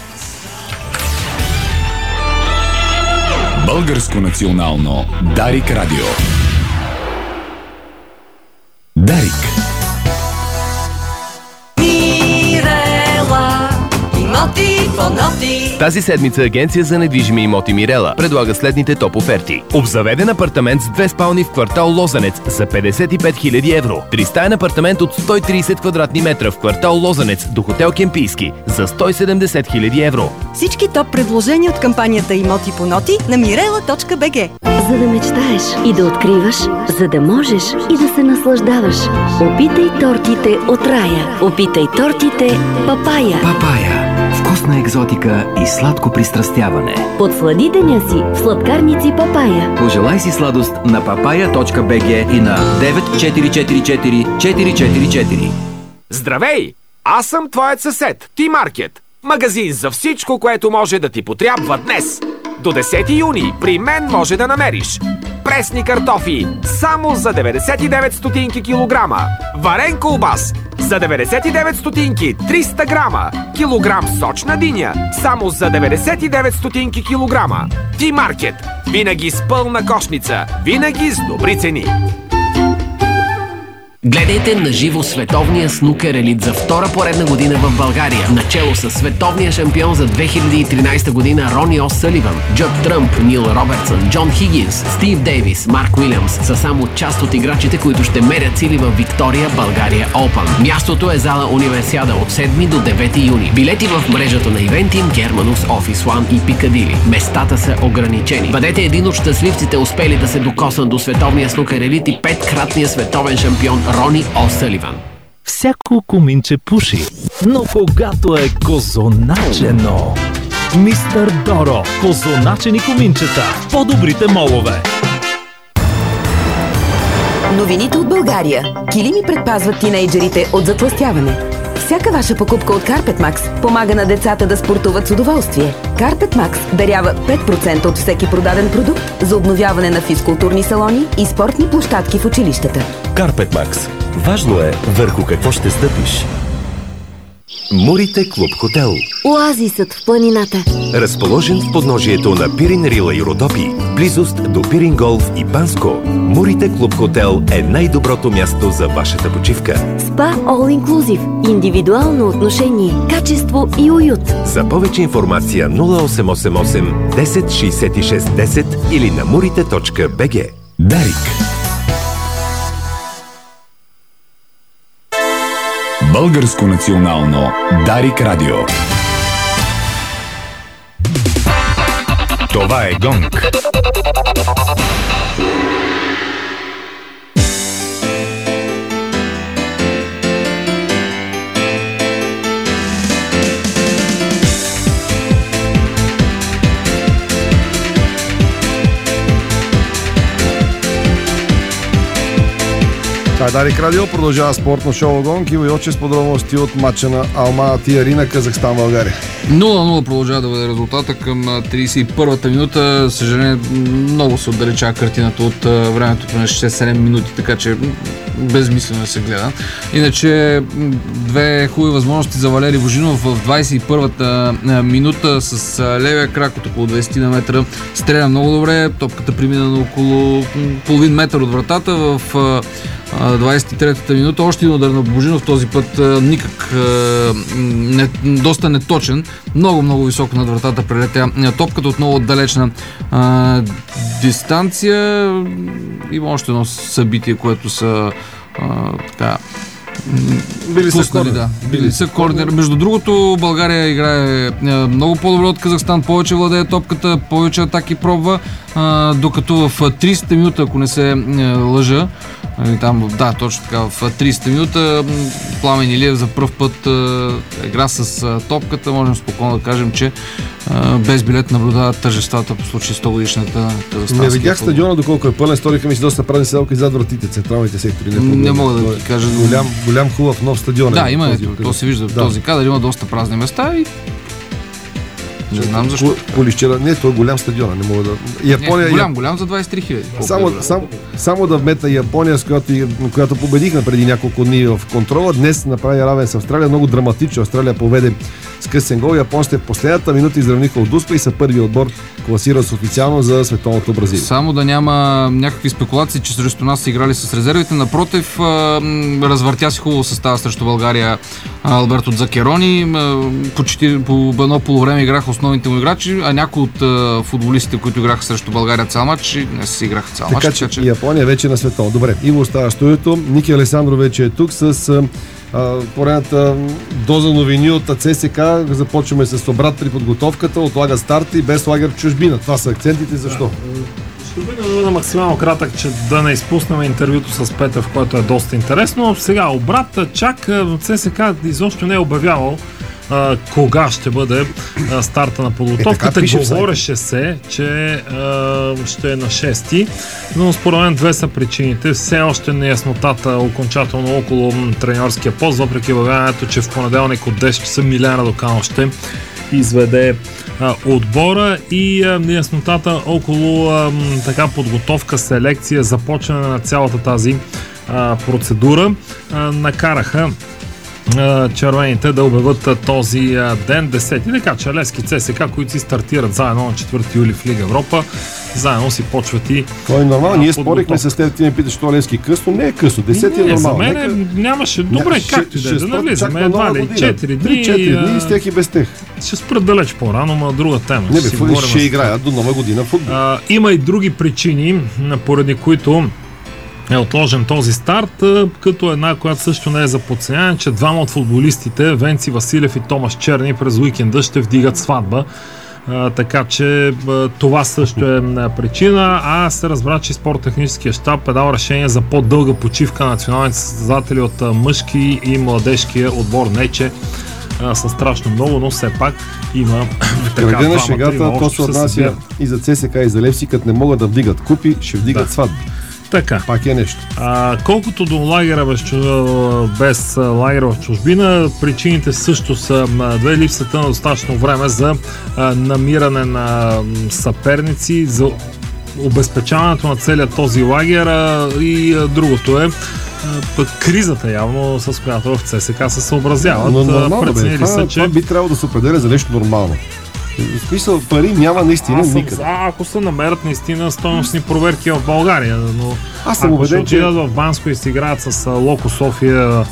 Speaker 3: Българско национално Дарик Радио. Дарик.
Speaker 9: Тази седмица Агенция за недвижими имоти Мирела предлага следните топ оферти. Обзаведен апартамент с две спални в квартал Лозенец за петдесет и пет хиляди евро. Тристаен апартамент от сто и тридесет квадратни метра в квартал Лозенец до хотел Кемпийски за сто и седемдесет хиляди евро.
Speaker 4: Всички топ предложения от кампанията Имоти по ноти на мирела точка би джи.
Speaker 1: За да мечтаеш и да откриваш, за да можеш и да се наслаждаваш. Опитай тортите от рая. Опитай тортите Папая.
Speaker 23: Папая. Вкусна екзотика и сладко пристрастяване.
Speaker 1: Подслади деня си в сладкарници Папая.
Speaker 23: Пожелай си сладост на папая точка би джи и на девет четири четири четири четири четири четири.
Speaker 24: Здравей! Аз съм твоят съсед, Ти-Маркет. Магазин за всичко, което може да ти потрябва днес. До десети юни при мен може да намериш пресни картофи само за деветдесет и девет стотинки килограма. Варен колбас за деветдесет и девет стотинки триста грама. Килограм сочна диня само за деветдесет и девет стотинки килограма. Ти-Маркет. Винаги с пълна кошница. Винаги с добри цени.
Speaker 10: Гледайте на живо световния снукер елит за втора поредна година в България. Начело с световния шампион за две хиляди и тринадесета година Рони О'Съливан, Джуд Тръмп, Нил Робертсън, Джон Хигинс, Стив Дейвис, Марк Уилямс са само част от играчите, които ще мерят сили в Виктория България Open. Мястото е зала Универсиада от седми до девети юни. Билети в мрежата на Ивентим, Германус, Офис One и Пикадили. Местата са ограничени. Бъдете един от щастливците, успели да се докоснат до световния снукер елит и петкратния световен шампион Рони О'Съливан.
Speaker 25: Всяко коминче пуши, но когато е козоначено. Мистер Доро. Козоначени коминчета. По-добрите молове.
Speaker 1: Новините от България. Килими предпазват тинейджерите от затлъстяване. Всяка ваша покупка от Carpet Max помага на децата да спортуват с удоволствие. Carpet Max дарява пет процента от всеки продаден продукт за обновяване на физкултурни салони и спортни площадки в училищата.
Speaker 9: Carpet Max. Важно е върху какво ще стъпиш. Мурите Клуб Хотел.
Speaker 5: Оазисът в планината.
Speaker 9: Разположен в подножието на Пирин Рила и Родопи, близост до Пирин Голф и Банско, Мурите Клуб Хотел е най-доброто място за вашата почивка.
Speaker 5: Спа All Inclusive. Индивидуално отношение, качество и уют.
Speaker 9: За повече информация нула осем осем осем десет шейсет и шест десет или на мурите точка би джи. Дарик.
Speaker 3: Българско национално Дарик Радио. Това е Гонг.
Speaker 2: Това е Дарик Радио, продължава спортно шоу Гонг. Иво Йочев с подробности от матча на Алмати Арена, Казахстан, България.
Speaker 18: нула на нула продължава да бъде резултата към тридесет и първата минута. Съжаление, много се отдалечава картината от времето на шест-седем минути, така че безмислено се гледа. Иначе две хубави възможности за Валери Божинов в двадесет и първата минута с левия крак от около двадесет на метра. Стреля много добре, топката премина на около половин метър от вратата. В двадесет и третата минута още един удар на Божинов, този път никак не, доста неточен, много много високо над вратата прелетя топката, отново от далечна а, дистанция. Има още едно събитие, което са а, така
Speaker 2: Били са корнер.
Speaker 18: Да. Били са корнер. Между другото, България играе много по-добре от Казахстан, повече владее топката, повече атаки пробва, а, докато в тридесета минута, ако не се лъжа, там, да, точно така, в тридесета минута Пламен Илиев за пръв път а, игра с а, топката. Можем спокойно да кажем, че а, без билет наблюдава тържествата по случай сто годишната казахстанска.
Speaker 2: Не видях стадиона доколко е пълен, сториха ми си доста празни седалки зад вратите, централните сектори.
Speaker 18: Не, не мога да ти кажа.
Speaker 2: Голям, голям хубав нов стадион.
Speaker 18: Да, има, този, то се вижда в да. този кадър, има доста празни места и не знам защо.
Speaker 2: Полищера, не, това е голям стадион, не мога да...
Speaker 18: Япония, не, голям, голям за двадесет и три хиляди.
Speaker 2: Само, само, само да вметна Япония, с която, която победихме преди няколко дни в контрола. Днес направи равен с Австралия, много драматично. Австралия поведе с късен гол. Японците в последната минута изравниха от Дуспа и са първи отбор, класиран с официално за световното Бразилия.
Speaker 18: Само да няма някакви спекулации, че срещу нас са играли с резервите. Напротив, развъртя си хубаво състава срещу България Алберто Дзакерони. Почти по едно полувреме играха основните му играчи, а някои от футболистите, които играха срещу България цял матч, не се играха цял матч.
Speaker 2: Така че, че Япония вече е на световно. Добре, Иво остава в студиото. Ники Алесандро вече е тук с поредната доза новини от ЦСК. Започваме с обрат при подготовката, отлага старти без лагер чужбина. Това са акцентите. Защо?
Speaker 6: Ще бъде максимално кратък, че да не изпуснем интервюто с Петър, в което е доста интересно. Сега обрат, чак ЦСК изобщо не е обявявал а, кога ще бъде а, старта на подготовката. Е, говореше се, че а, ще е на шести, но според мен две са причините. Все още неяснотата окончателно около треньорския пост, въпреки обявяването, че в понеделник от десет часа Милена Доканов ще изведе а, отбора и а, неяснотата около а, така подготовка, селекция, започване на цялата тази а, процедура а, накараха а, червените да обявят а, този а, ден десети. Така че Левски ЦСКА, които си стартират заедно на четвърти юли в Лига Европа, заедно си почват и
Speaker 2: това е нормално. Ние спорихме с теб, ти ме питаш, що Левски късно. Не е късно. десети е нормално.
Speaker 6: За мен Нека... нямаше. Добре, Ня... както и да е. Да навлизаме едва ли четири дни.
Speaker 2: четири дни и с тях и без тях.
Speaker 6: Ще спрат далеч по-рано, но друга тема.
Speaker 2: Не, бе, ще, ще играят до нова година футбол.
Speaker 6: А, има и други причини, поради които е отложен този старт, като една, която също не е за подценяване, че двама от футболистите, Венци Василев и Томас Черни, през уикенда ще вдигат сватба. А, така че а, това също е а, причина. А се разбра, че спорттехническия щаб е дал решение за по-дълга почивка на националните състезатели от а, мъжки и младежкия отбор. Не, че а, са страшно много, но все пак има така
Speaker 2: кръга на шегата, то се отнася и за ЦСКА и за Левски, като не могат да вдигат купи, ще вдигат да. сватби.
Speaker 6: Така.
Speaker 2: Пак е нещо.
Speaker 6: А, колкото до лагера без, без лагера в чужбина, причините също са две: липсата на достатъчно време за а, намиране на съперници, за обезпечаването на целият този лагер, а, и а, другото е пък кризата явно, с която в ЦСКА се съобразяват.
Speaker 2: Но нормално, бе, това,
Speaker 6: са, че...
Speaker 2: това би трябвало да се определя за нещо нормално. В смисъл, пари няма наистина
Speaker 6: съм,
Speaker 2: никъде.
Speaker 6: А, ако се намерят наистина стойностни проверки в България, но
Speaker 2: аз съм
Speaker 6: ако
Speaker 2: убеден,
Speaker 6: ще отидат в Банско и си играят с Локо София,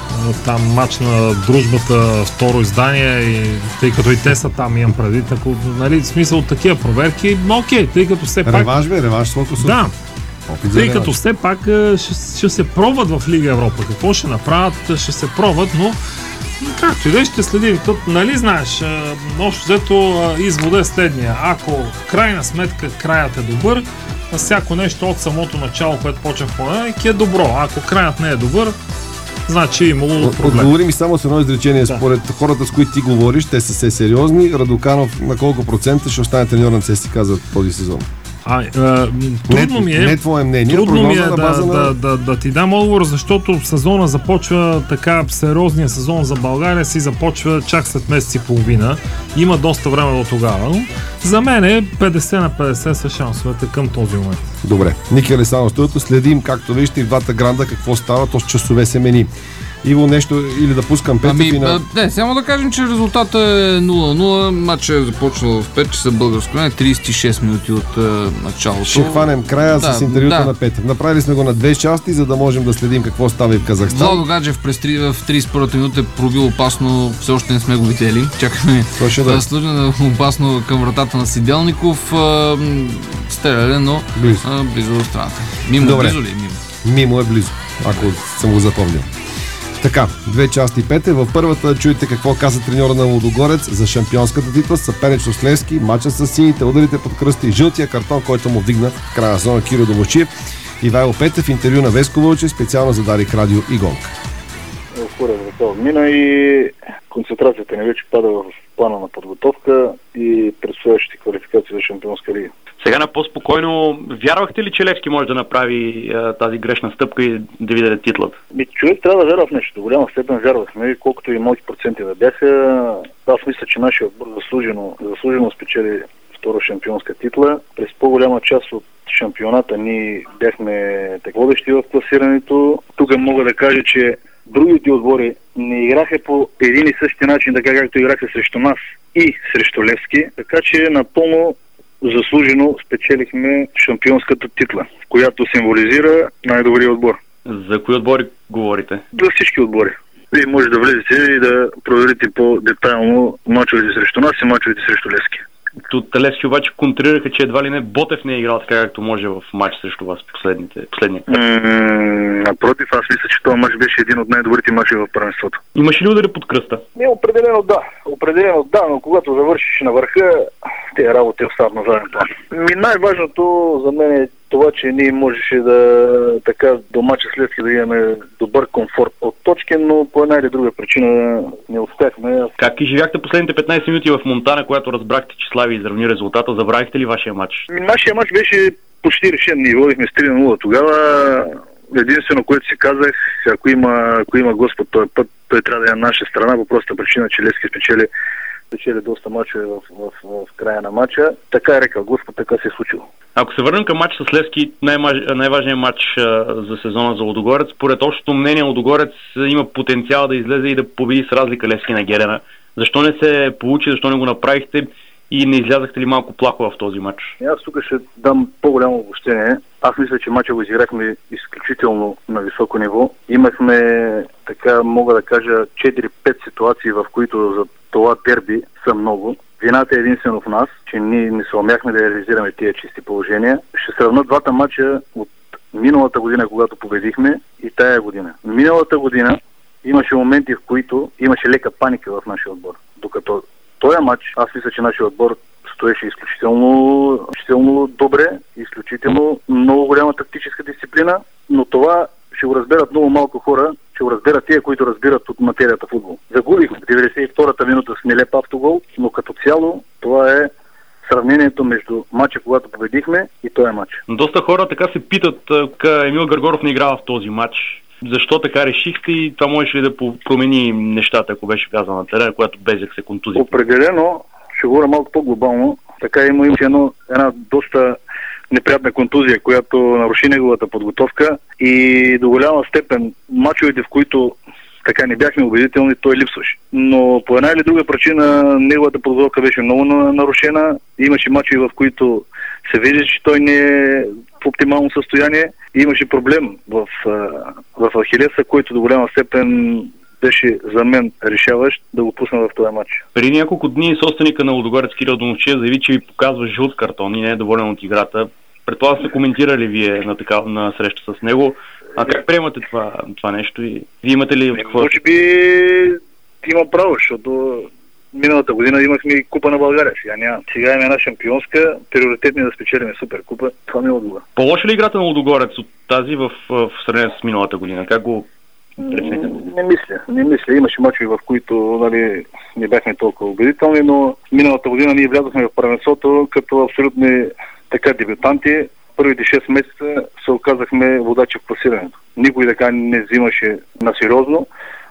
Speaker 6: там мач на дружбата, второ издание, и тъй като и те са там, имам предвид, ако, нали, в смисъл от такива проверки, окей, тъй като все пак...
Speaker 2: Реванш, бе, реванш с Локо София.
Speaker 6: Да. Тъй като все пак ще, ще се пробват в Лига Европа. Какво ще направят, ще се пробват, но както и да ще следим. Тут, нали знаеш, общо взето извода е следния. Ако в крайна сметка краят е добър, всяко нещо от самото начало, което почва в понеделник, е добро. Ако краят не е добър, значи е имало проблем.
Speaker 2: Отговори ми само с едно изречение.
Speaker 6: Да.
Speaker 2: Според хората, с които ти говориш, те са се сериозни. Радоканов на колко процента ще остане треньор на ЦСКА за този сезон?
Speaker 6: А, а, трудно ми е,
Speaker 2: не твое мнение,
Speaker 6: трудно ми е
Speaker 2: на
Speaker 6: да,
Speaker 2: база на...
Speaker 6: да, да, да ти дам отговор, защото сезона започва така, сериозният сезон за България си започва чак след месец и половина. Има доста време до тогава, но за мен е петдесет на петдесет са шансовете към този момент.
Speaker 2: Добре, Ники Алесанов студиото, следим, както вижте, и в двата гранда какво става, то с часове се мени. Иво, нещо или да пускам Петър
Speaker 18: ами,
Speaker 2: и на...
Speaker 18: Не, само да кажем, че резултатът е нула нула. Матчът е започнал в пет часа българско време, тридесет и шест минути от е, началото.
Speaker 2: Ще хванем края
Speaker 18: да,
Speaker 2: с интервюта
Speaker 18: да.
Speaker 2: на Петър. Направили сме го на две части, за да можем да следим какво става и в Казахстан.
Speaker 18: Владо Гаджев през три, в тридесет и първата минута е пробил опасно, все още не сме го видели. Чакаме да служа опасно към вратата на Сиделников. Стреляне, но
Speaker 2: близо,
Speaker 18: а, близо до страната. Мимо
Speaker 2: Добре.
Speaker 18: близо ли? Мимо.
Speaker 2: Мимо е близо, ако съм го запомнил. Така, две части пете. В първата чуете какво каза треньора на Лудогорец за шампионската титла, съперничество с Левски, мача с сините, ударите под кръста и жълтия картон, който му вдигна в края на зона Кирил Домощиев. Ивайло Петев, интервю на Веско Вълчев, специално за Дарик Радио и Гонг.
Speaker 7: Мина и концентрацията ни вече пада в плана на подготовка и предстоящите квалификации за Шампионска лига.
Speaker 8: Сега на по-спокойно, вярвахте ли, че Левски може да направи а, тази грешна стъпка и да ви даде титлата?
Speaker 7: Ми, човек трябва да вярва в нещо. До голяма степен вярвахме, колкото и малки проценти да бяха. Аз мисля, че нашия отбор заслужено, заслужено спечели втора шампионска титла. През по-голяма част от шампионата ние бяхме водещи в класирането. Тук мога да кажа, че другите отбори не играха по един и същи начин, така както играха срещу нас и срещу Левски. Така че напълно заслужено спечелихме шампионската титла, която символизира най-добрия отбор.
Speaker 8: За кои отбори говорите?
Speaker 7: За всички отбори. Вие може да влезете и да проверите по-детайлно мачовете срещу нас и мачовете срещу Левски.
Speaker 8: Тут Левски обаче контрираха, че едва ли не Ботев не е играл така, както може в матч срещу вас последните, последния.
Speaker 7: М- напротив, аз мисля, че този матч беше един от най-добрите матчи в първенството.
Speaker 8: Имаше ли удари под кръста?
Speaker 7: Не, определено да. Определено да, но когато завършиш на върха, тези работи остават на заден план. Ми най-важното за мен е това, че ние можеше да така до мача с Левски да имаме добър комфорт от точки, но по една или друга причина не успяхме.
Speaker 8: Как изживяхте последните петнайсет минути в Монтана, когато разбрахте, че Слави изравни резултата? Забравихте ли вашия матч?
Speaker 7: Нашия матч беше почти решен. Ние водихме с три на нула тогава. Единствено, което си казах, ако има, ако има Господ този път, той трябва да е на наша страна, по проста причина, че Левски спечели спечели доста мачове в, в, в, в края на мача. Така е рекал Господ, така се е случило.
Speaker 8: Ако се върнем към матч с Левски, най- най-важният матч а, за сезона за Лудогорец, според общото мнение Лудогорец има потенциал да излезе и да победи с разлика Левски на Герена. Защо не се получи, защо не го направихте и не излязахте ли малко плахо в този матч?
Speaker 7: Аз тук ще дам по-голямо обобщение. Аз мисля, че матча го изиграхме изключително на високо ниво. Имахме, така мога да кажа, четири-пет ситуации, в които за това дерби са много. Вината е единствено в нас, че ние не се умяхме да реализираме тия чисти положения. Ще сравна двата матча от миналата година, когато победихме, и тая година. Миналата година имаше моменти, в които имаше лека паника в нашия отбор. Докато този матч, аз мисля, че нашия отбор стоеше изключително, изключително добре, изключително много голяма тактическа дисциплина, но това ще го разберат много малко хора, ще го разберат тия, които разбират от материята футбол. Загубих в деветдесет и втората минута с нелеп автогол, но като цяло това е сравнението между матча, когато победихме, и този матч.
Speaker 8: Доста хора така се питат, къде Емил Григоров не играва в този матч. Защо така решихте и това можеше ли да промени нещата, ако беше влязъл на терена, когато Безек се контузи?
Speaker 7: Определено, ще говоря малко по-глобално. Така има едно, една доста неприятна контузия, която наруши неговата подготовка и до голяма степен мачовете, в които така не бяхме убедителни, той липсваше. Но по една или друга причина неговата подготовка беше много нарушена. Имаше мачове, в които се вижда, че той не е в оптимално състояние. И имаше проблем в, в Ахилеса, който до голяма степен беше за мен решаващ да го пусна в този матч.
Speaker 8: Преди няколко дни собственика на Лудогорец Кирил Домовчиев заяви, че ви показва жълт картон и не е доволен от играта. Предполагам сте коментирали вие на, така, на среща с него. А как приемате това, това нещо и вие имате ли какво?
Speaker 7: Може би има право, защото миналата година имахме Купа на България. Сега няма. Сега имаме една шампионска, приоритетни да спечелиме Суперкупа. Това ми е отговор.
Speaker 8: По-лоша ли играта на Лудогорец от тази в, в сравнение с миналата година? Как го прецените?
Speaker 7: Не мисля, не мисля. Имаше мачове, в които нали, не бяхме толкова убедителни, но миналата година ние влязохме в първенството като абсолютни така дебютанти. Първите шест месеца се оказахме водачи в класирането. Никой така не взимаше на сериозно,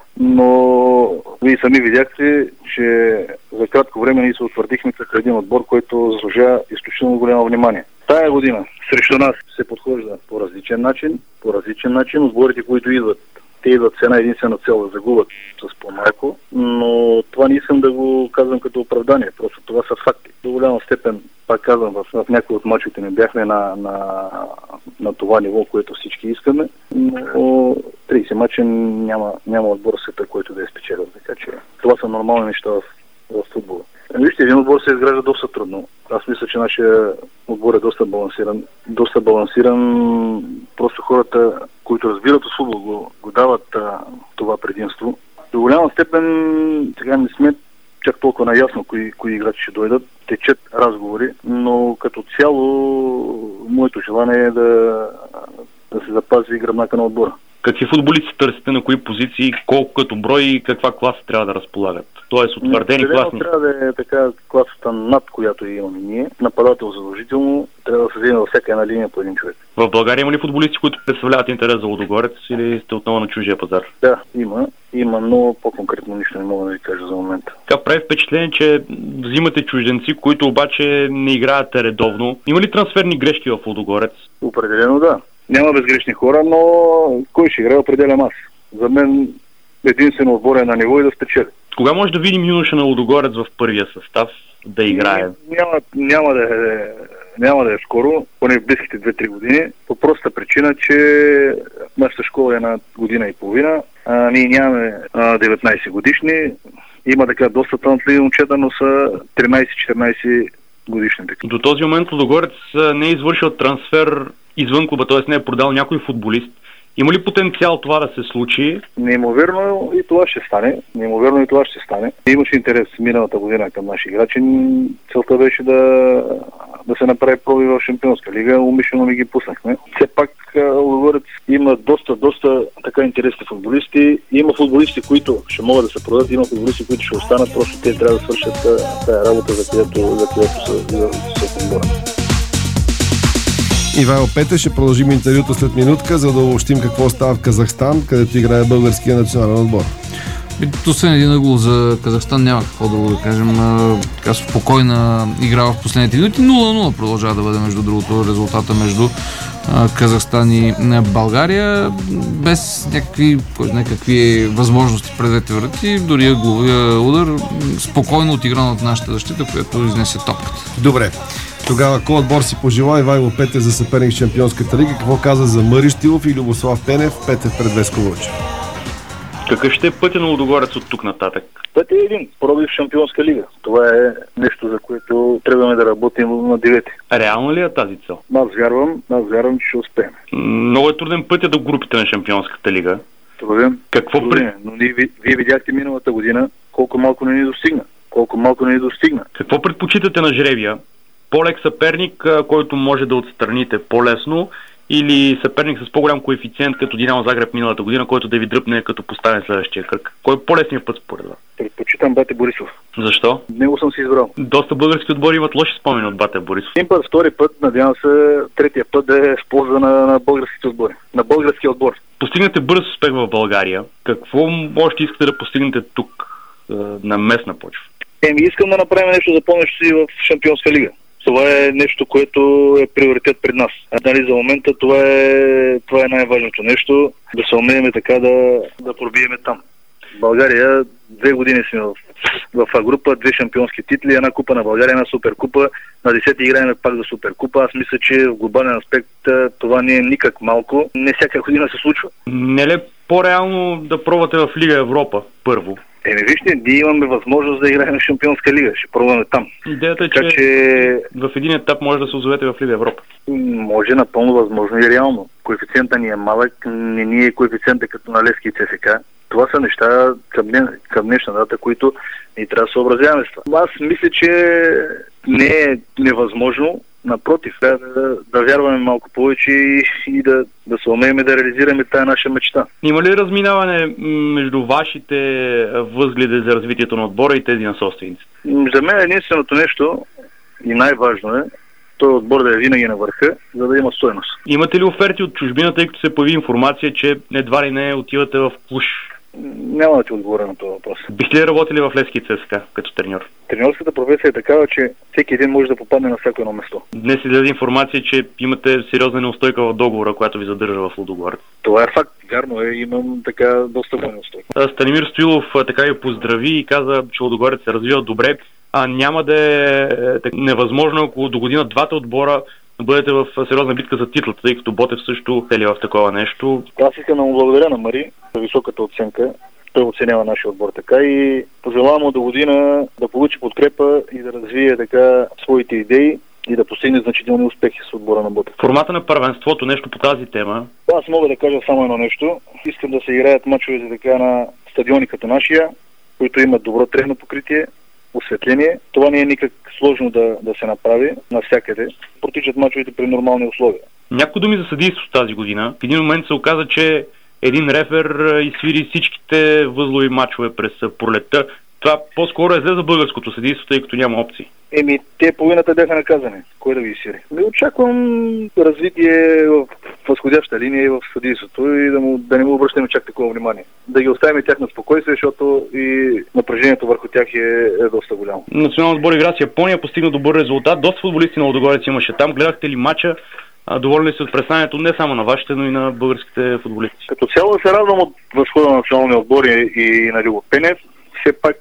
Speaker 7: но вие сами видяхте, че за кратко време ние се утвърдихме като един отбор, който заслужава изключително голямо внимание. Тая година срещу нас се подхожда по различен начин, по различен начин. Отборите, които идват, те идват с една единствена цел да загубят с по-малко, но това не искам да го казвам като оправдание, просто това са факти. До голяма степен, пак казвам, в, в някои от мачовете не бяхме на, на, на това ниво, което всички искаме, но трийсет мача няма, няма отбор в света, който да е спечелил, така че това са нормални неща в, в футбола. Вижте, един отбор се изгражда доста трудно. Аз мисля, че нашия отбор е доста балансиран. Доста балансиран. Просто хората, които разбират от футбол, го, го дават а, това предимство. До голяма степен сега не сме чак толкова наясно кои, кои играчи ще дойдат. Течат разговори, но като цяло моето желание е да, да се запази гръбнака на отбора.
Speaker 8: Какви футболисти търсите, на кои позиции, колко като брой и каква класа трябва да разполагат? Тоест утвърдени класни?
Speaker 7: Трябва да е така класата над която имаме ние. Нападател задължително трябва да се вземе във всяка една линия по един човек.
Speaker 8: В България има ли футболисти, които представляват интерес за Лудогорец или сте отново на чужия пазар?
Speaker 7: Да, има. Има, но по-конкретно нищо не мога да ви кажа за момента.
Speaker 8: Как прави впечатление, че взимате чужденци, които обаче не играят редовно? Има ли трансферни грешки в Лудогорец?
Speaker 7: Определено да. Няма безгрешни хора, но кой ще играе, определям аз. За мен единствено отбор е на ниво и да спечели.
Speaker 8: Кога може да видим юноша на Лудогорец в първия състав да играе?
Speaker 7: Няма, няма, да, е, няма да е скоро, поне в близките две-три години, по проста причина, че нашата школа е на година и половина, а, ние нямаме а, деветнайсет годишни, има така доста талантливи момчета, но са тринайсет-четиринайсет годишни.
Speaker 8: До този момент Лудогорец не е извършил трансфер извън клуба, т.е. не е продал някой футболист. Има ли потенциал това да се случи?
Speaker 7: Неимоверно и това ще стане. Неимоверно и това ще стане. Имаше интерес миналата година към наши играчи. Целта беше да, да се направи проби в Шампионска лига. Умишлено ми ги пуснахме. Все пак Лудогорец има доста, доста така интересни футболисти. Има футболисти, които ще могат да се продадат. Има футболисти, които ще останат. Просто те трябва да свършат тази работа, за която, за която са, за, са в отбора.
Speaker 2: Ивайло Петев, ще продължим интервюто след минутка, за да обобщим какво става в Казахстан, където играе българския национален отбор.
Speaker 18: Освен един ъгъл за Казахстан няма какво друго да кажем. Така спокойна игра в последните минути. нула на нула продължава да бъде между другото резултата между Казахстан и България. Без някакви, някакви възможности пред двете врати. Дори ъгловия удар спокойно отигран от нашата защита, която изнесе топката.
Speaker 2: Добре. Тогава кой отбор си пожела Ивайло Петев за съперник в Шампионската лига? Какво каза за Мари Штилов и Любослав Пенев? Петев пред Веско Вълчев.
Speaker 8: Какъв ще е пътя на Лудогорец от тук нататък?
Speaker 7: Път е един. Проби в Шампионска лига. Това е нещо, за което трябваме да работим на девети.
Speaker 8: Реално ли е тази цел?
Speaker 7: Аз вярвам, аз вярвам, че ще успеем.
Speaker 8: Много е труден пътя до групите на Шампионската лига.
Speaker 7: Труден.
Speaker 8: Какво
Speaker 7: труден. Но вие, вие видяхте миналата година колко малко не ни достигна. Колко малко не ни достигна.
Speaker 8: Какво предпочитате на жребия? По-лек съперник, който може да отстраните по-лесно, или съперник с по-голям коефициент като Динамо Загреб миналата година, който да ви дръпне като поставен следващия кръг? Кой е по-лесният път според вас?
Speaker 7: Предпочитам Бате Борисов.
Speaker 8: Защо?
Speaker 7: Него съм си избрал.
Speaker 8: Доста български отбори имат лоши спомени от Бате Борисов.
Speaker 7: Един път, втори път, надявам се, третия път да е в полза на, на българските отбори. На българския отбор.
Speaker 8: Постигнете бърз успех в България. Какво още искате да постигнете тук на местна почва?
Speaker 7: Еми, искам да направим нещо запомнящо си в Шампионска лига. Това е нещо, което е приоритет пред нас. А дали за момента това е, това е най-важното нещо, да се умеем така да, да пробиеме там. В България две години сме в, в А група, две шампионски титли, една купа на България, една суперкупа. На десети играем пак за суперкупа. Аз мисля, че в глобален аспект това не е никак малко. Не всяка година се случва.
Speaker 8: Не е ли по-реално да пробвате в Лига Европа първо?
Speaker 7: Еми вижте, ние имаме възможност да играем в Шампионска лига. Ще пробваме там.
Speaker 8: Идеята е,
Speaker 7: така,
Speaker 8: че, че в един етап може да се озовете в Лига Европа.
Speaker 7: Може, напълно възможно и реално. Коефициента ни е малък, не ни е коефициента като на Левски и ЦСК. Това са неща към, ден, към днешна дата, които ни трябва да съобразяваме с това. Аз мисля, че не е невъзможно. Напротив, трябва да, да вярваме малко повече и, и да, да се умеем да реализираме тая наша мечта.
Speaker 8: Има ли разминаване между вашите възгледи за развитието на отбора и тези на собствениците?
Speaker 7: За мен единственото нещо и най-важно е този отбор да е винаги на върха, за да има стойност.
Speaker 8: Имате ли оферти от чужбина, тъй като се появи информация, че едва ли не отивате в Клуш?
Speaker 7: Няма да ти отговоря на този въпрос.
Speaker 8: Бихте ли работили в Левски и ЦСКА като треньор?
Speaker 7: Треньорската професия е такава, че всеки един може да попадне на всяко едно место.
Speaker 8: Днес излезе информация, че имате сериозна неустойка в договора, която ви задържа в Лудогорец.
Speaker 7: Това е факт. Вярно е, имам така доста неустойка.
Speaker 8: Станимир Стоилов така ви поздрави и каза, че Лудогорец се развива добре. А няма да е невъзможно, ако до година двата отбора бъдете в сериозна битка за титлата, тъй като Ботев също цели в такова нещо.
Speaker 7: Аз искам да му благодаря на Мари за високата оценка. Той оценява нашия отбор така и пожелавам му до година да получи подкрепа и да развие така своите идеи и да постигне значителни успехи с отбора на Ботев.
Speaker 8: Формата на първенството, нещо по тази тема?
Speaker 7: Аз мога да кажа само едно нещо. Искам да се играят мачовете така на стадиони като нашия, които имат добро тревно покритие, осветление. Това не е никак сложно да, да се направи навсякъде. Протичат мачовете при нормални условия.
Speaker 8: Няколко думи за съдийството тази година. В един момент се оказа, че един рефер изсвири всичките възлови мачове през пролетта. Това по-скоро е зле за българското съдийство, тъй като няма опции.
Speaker 7: Еми, те половината бяха наказани. Кой да ги изсвири? Ми очаквам развитие в възходяща линия и в съдийството и да, му, да не му обръщаме чак такова внимание. Да ги оставим тях на спокойствие, защото и напрежението върху тях е, е доста голямо.
Speaker 8: Националният отбор игра с Япония постигна добър резултат. Доста футболисти на Лудогорец имаше там. Гледахте ли мача? Доволни си от представянето не само на вашите, но и на българските футболисти?
Speaker 7: Като цяло се радвам от възхода на националния отбор и, и на Любо Пенев. Все пак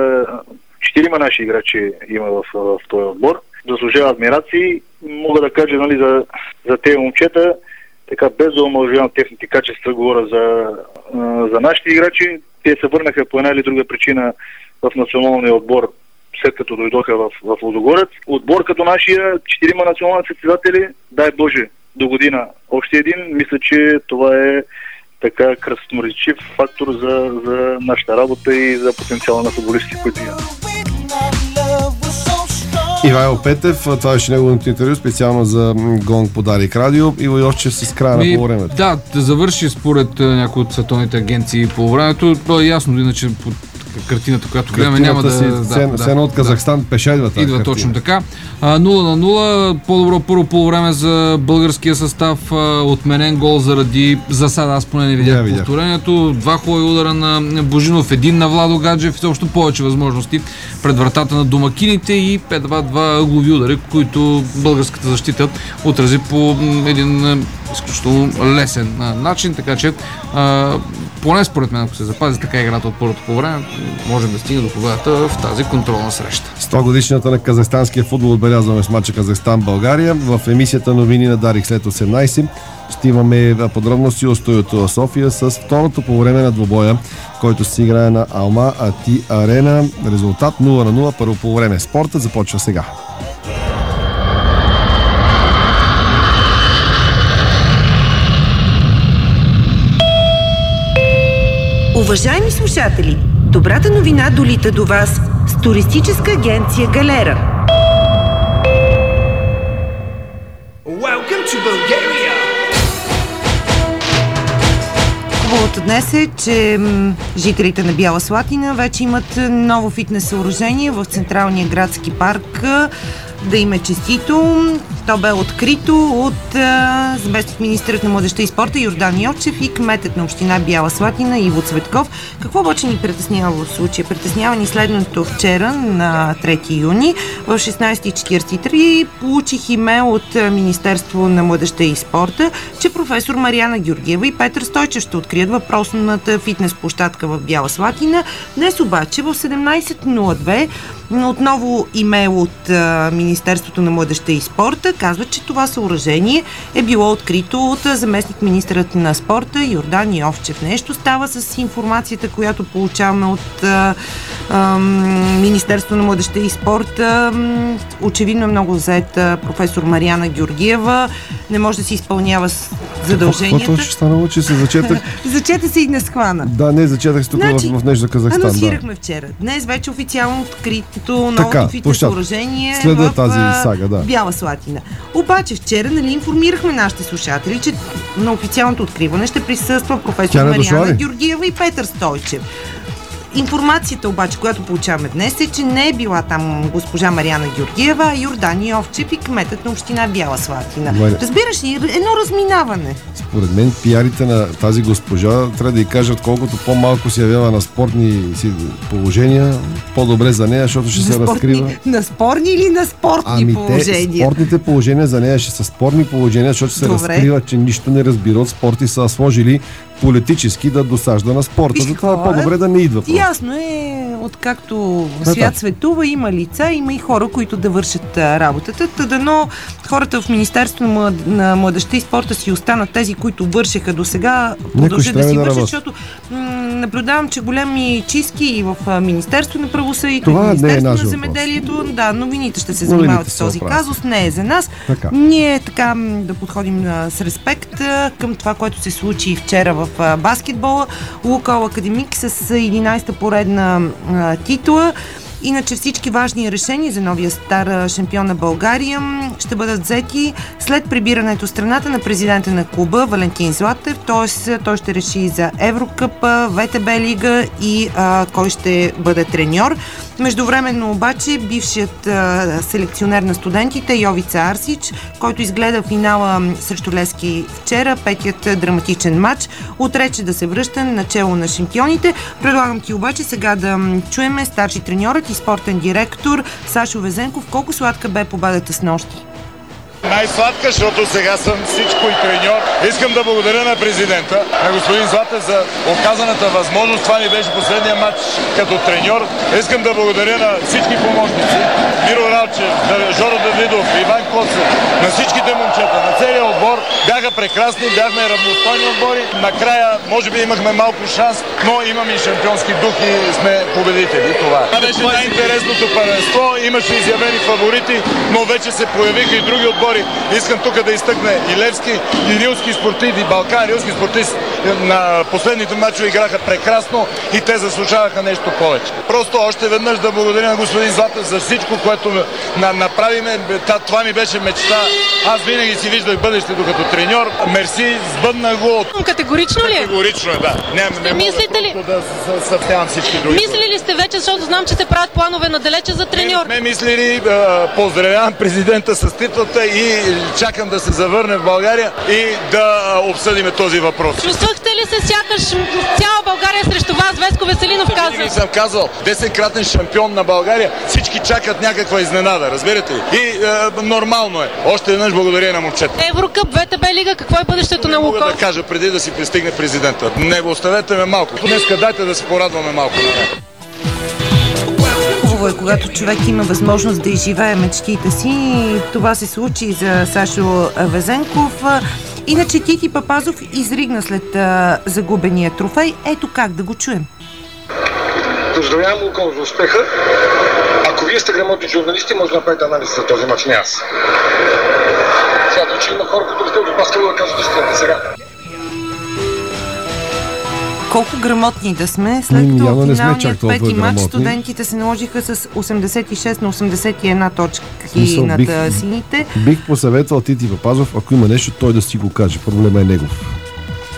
Speaker 7: четирима наши играчи има в, в този отбор. Заслужава адмирации. Мога да кажа, нали, за, за тези момчета, така без да омалжавам техните качества, говоря за, за нашите играчи. Те се върнаха по една или друга причина в националния отбор, след като дойдоха в, в Лудогорец. Отбор като нашия, четирима национални състезатели, дай Боже, до година още един. Мисля, че това е така красноречив фактор за, за нашата работа и за потенциала на футболистите, които имаме.
Speaker 2: Ивайло Петев, това беше неговото интервю специално за Гонг по Дарик Радио. Иво Йовчев с края на полувремето.
Speaker 18: Да, да завърши според някои от световните агенции по времето. То е ясно, иначе по картината, която гледаме, няма да...
Speaker 2: Си, да,
Speaker 18: да,
Speaker 2: сцена
Speaker 18: да,
Speaker 2: от Казахстан да, пеша идва тази
Speaker 18: идва
Speaker 2: картина.
Speaker 18: Точно така. нула на нула, по-добро първо полувреме за българския състав, отменен гол заради засада, аз поне не видях yeah, повторението. Два хубави удара на Божинов, един на Владо Гаджев, също повече възможности пред вратата на домакините и пет-два ъглови удари, които българската защита отрази по един изключително лесен начин, така че а, поне според мен, ако се запази така играта от първото по време, можем да стигне до победата в тази контролна среща.
Speaker 2: сто годишната на казахстанския футбол отбелязваме с мача Казахстан-България. В емисията новини на Дарик след осемнайсет ще имаме подробности от студиото София с второто по време на двубоя, който се играе на Алма Ати Арена. Резултат нула на нула първо по време. Спортът започва сега.
Speaker 11: Уважаеми слушатели, добрата новина долита до вас с туристическа агенция Галера.
Speaker 12: Welcome to Bulgaria.
Speaker 11: Хубавото днес е, че м, жителите на Бяла Слатина вече имат ново фитнес съоръжение в Централния градски парк. Да им е честито. То бе открито от а, заместник министърът на младежта и спорта Йордан Йовчев и кметът на община Бяла Слатина Иво Цветков. Какво обаче ни притеснява в случая? Притеснява ни следното: вчера на трети юни в шестнайсет и четирийсет и три получих имейл от Министерство на младежта и спорта, че професор Мариана Георгиева и Петър Стойчев ще открият въпросната фитнес площадка в Бяла Слатина. Днес обаче в седемнайсет нула две отново имейл от а, Министерството на младежта и спорта казва, че това съоръжение е било открито от заместник министърът на спорта Йордан Йовчев. Нещо става с информацията, която получаваме от а, а, Министерството на младежта и спорта. Очевидно е много заета професор Мариана Георгиева. Не може да си изпълнява задълженията.
Speaker 2: Какво точно станало, че се зачетах?
Speaker 11: Зачета се и днес хвана.
Speaker 2: Да, не, зачетах се тук значи, в, в нещо за Казахстан.
Speaker 11: Анонсирахме да. вчера. Днес вече официално открито новото фитнес съоръжение в
Speaker 2: тази сага, да.
Speaker 11: Бяла Слатина. Обаче вчера, нали, информирахме нашите слушатели, че на официалното откриване ще присъства професор Мариана Георгиева и Петър Стойчев. Информацията обаче, която получаваме днес, е, че не е била там госпожа Мариана Георгиева, а Йордан Йовчев и кметът на община Бяла Слатина. Добре. Разбираш ли, едно разминаване.
Speaker 2: Според мен пиарите на тази госпожа трябва да й кажат, колкото по-малко се явява на спортни си положения, по-добре за нея, защото ще на се спортни, разкрива.
Speaker 11: На спорни или на спортни
Speaker 2: ами
Speaker 11: положения?
Speaker 2: Те, спортните положения за нея ще са спорни положения, защото се Добре. разкрива, че нищо не разбира от спорт и са сложили политически да досажда на спорта. Затова е по-добре да не идва. Просто.
Speaker 11: Ясно е, откакто свят светува, има лица, има и хора, които да вършат работата. Дано хората в Министерството на младежта и спорта си останат тези, които вършеха до сега, продължат да си вършат, защото м- наблюдавам, че големи чистки и в Министерство на правосъдието, и в Министерство е на земеделието. Въпрос. Да, новините ще се занимават с този казус. Не е за нас. Така. Ние така да подходим а, с респект а, към това, което се случи вчера в а, баскетбола. Лукол Академик с единайсета поредна а, титла. Иначе всички важни решения за новия стар шампион на България ще бъдат взети след прибирането в страната на президента на клуба Валентин Златев, т.е. той ще реши за Еврокъп, ВТБ лига и а, кой ще бъде треньор. Междувременно обаче бившият а, селекционер на студентите Йовица Арсич, който изгледа финала срещу Левски вчера, петият драматичен матч, отрече да се връща начело на шампионите. Предлагам ти обаче сега да чуеме старши треньорът и спортен директор Сашо Везенков. Колко сладка бе победата с нощи?
Speaker 12: Най-сладка, защото сега съм всичко и треньор. Искам да благодаря на президента, на господин Златев, за оказаната възможност. Това ми беше последния матч като треньор. Искам да благодаря на всички помощници. Миро Ралчев, Жоро Давидов, Иван Коцев, на всичките момчета, на целия отбор. Бяха прекрасни, бяхме равностойни отбори. Накрая, може би имахме малко шанс, но имаме и шампионски дух и сме победители. Това е. Това беше най-интересното първенство. Имаше изявени фаворити, но вече се появиха и други отбори. Искам тук да изтъкна и Левски, и Рилски спортист, и Балкан. Рилски спортист на последните мачове играха прекрасно и те заслужаваха нещо повече. Просто още веднъж да благодаря на господин Златев за всичко, което на, направиме. Това ми беше мечта. Аз винаги си виждах бъдещето като треньор. Мерси, сбъдна го.
Speaker 13: Категорично ли е?
Speaker 12: Категорично е, да. Не, не
Speaker 13: Мислите ли?
Speaker 12: Да съвтявам всички други.
Speaker 13: Мислили ли сте вече, защото знам, че се правят планове надалече за треньор?
Speaker 12: Не, не мислили. Поздравявам президента с титлата и чакам да се завърне в България и да обсъдим този въпрос.
Speaker 13: Чувствахте ли се сякаш цяла България срещу вас? Веско Веселинов каза.
Speaker 12: Винаги съм казал, десеткратен шампион на България, всички чакат някаква изненада, разбирате ли? И е, нормално е. Още веднъж благодаря на момчета.
Speaker 13: Еврокъп, ВТБ лига, какво е бъдещето на Лукол?
Speaker 12: Мога да кажа преди да си пристигне президента. Не, оставете ме малко. Днеска дайте да се порадваме малко на него.
Speaker 11: Хубаво е, когато човек има възможност да изживее мечтите си. Това се случи за Сашо Везенков. Иначе Тити Папазов изригна след а, загубения трофей. Ето как да го чуем.
Speaker 14: Поздравявам Лукол за успеха. Ако вие сте грамотни журналисти, може да направите анализ за този мач, не аз. Смятам, че има хора, които разгледат баскетбол да кажат истината сега.
Speaker 11: Колко грамотни да сме, след като финалният пети матч студентите се наложиха с осемдесет и шест на осемдесет и една точки
Speaker 2: Смисъл,
Speaker 11: над
Speaker 2: бих,
Speaker 11: сините.
Speaker 2: Бих посъветвал Тити Папазов, ако има нещо, той да си го каже. Проблема е негов.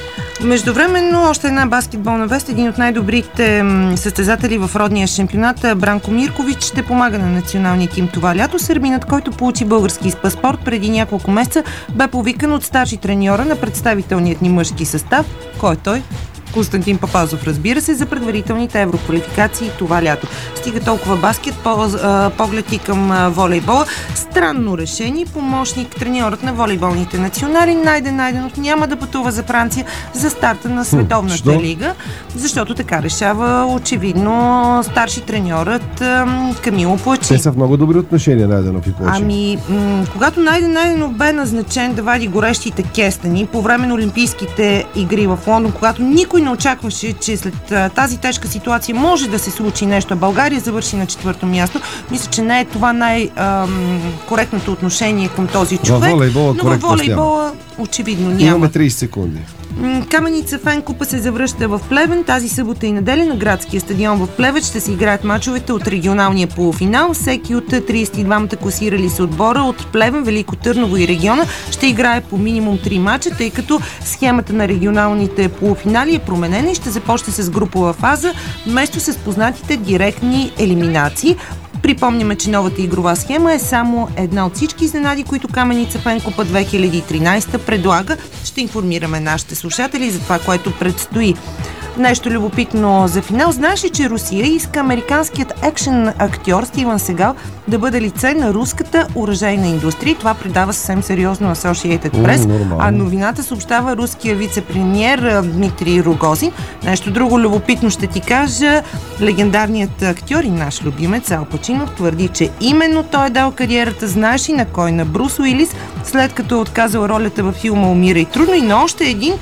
Speaker 11: Междувременно, още една баскетболна вест. Един от най-добрите м, състезатели в родния шампионат, Бранко Миркович, ще помага на националния тим това лято. Сърбинът, който получи български паспорт преди няколко месеца, бе повикан от старши треньора на представителният ни мъжки състав. Кой е той? Константин Папазов, разбира се, за предварителните евроквалификации това лято. Стига толкова баскет, по, а, поглед и към а, волейбола. Странно решение. Помощник, треньорът на волейболните национали Найден Найденов няма да пътува за Франция за старта на Световната
Speaker 2: Що?
Speaker 11: лига, защото така решава очевидно старши треньорът а, Камило Плачи.
Speaker 2: Те са в много добри отношения, Найденов и Плачи.
Speaker 11: Ами, м- когато Найден Найденов бе назначен да вади горещите кестени по време на Олимпийските игри в Лондон, когато никой не очакваше, че след а, тази тежка ситуация може да се случи нещо. България завърши на четвърто място. Мисля, че не е това най-коректното отношение към този човек.
Speaker 2: Във волейбола,
Speaker 11: но във волейбола очевидно няма.
Speaker 2: Имаме трийсет секунди.
Speaker 11: Каменица Фен Купа се завръща в Плевен. Тази събота и неделя на градския стадион в Плевен ще се играят мачовете от регионалния полуфинал. Всеки от трийсет и двамата класирали се отбора от Плевен, Велико Търново и региона ще играе по минимум три мача, тъй като схемата на регионалните полуфинали е променена и ще започне с групова фаза, вместо с познатите директни елиминации. Припомняме, че новата игрова схема е само една от всички изненади, които Каменица Фен Купа две хиляди и тринадесета предлага. Ще информираме нашите слушатели за това, което предстои. Нещо любопитно за финал. Знаеш ли, че Русия иска американският екшен актьор Стивън Сегал да бъде лице на руската оръжейна индустрия? Това предава съвсем сериозно Associated Press.
Speaker 2: Mm,
Speaker 11: а новината съобщава руския вице-премиер Дмитрий Рогозин. Нещо друго любопитно ще ти кажа. Легендарният актьор и наш любимец Ал Пачино твърди, че именно той е дал кариерата, знаеш и на кой? На Брус Уилис, след като е отказал ролята във филма Умирай трудно, и на още един.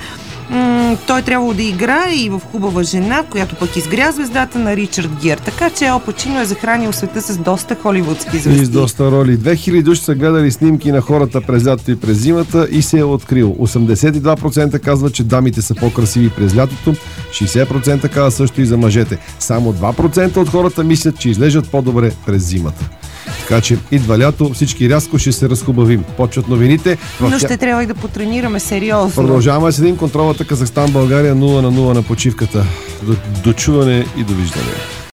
Speaker 11: М- той трябвало да играе и в Хубава жена, която пък изгря звездата на Ричард Гир. Така че Ал Пачино е захранил света с доста холивудски звезди.
Speaker 2: И с доста роли. две хиляди души са гледали снимки на хората през лятото и през зимата и се е открил. осемдесет и два процента казват, че дамите са по-красиви през лятото, шейсет процента казват също и за мъжете. Само два процента от хората мислят, че излежат по-добре през зимата. Така че идва лято, всички рязко ще се разхубавим. Почват новините.
Speaker 11: Но ще трябва и да потренираме сериозно.
Speaker 2: Продължаваме да седим контролата Казахстан-България нула на нула на почивката. До, до чуване и довиждане.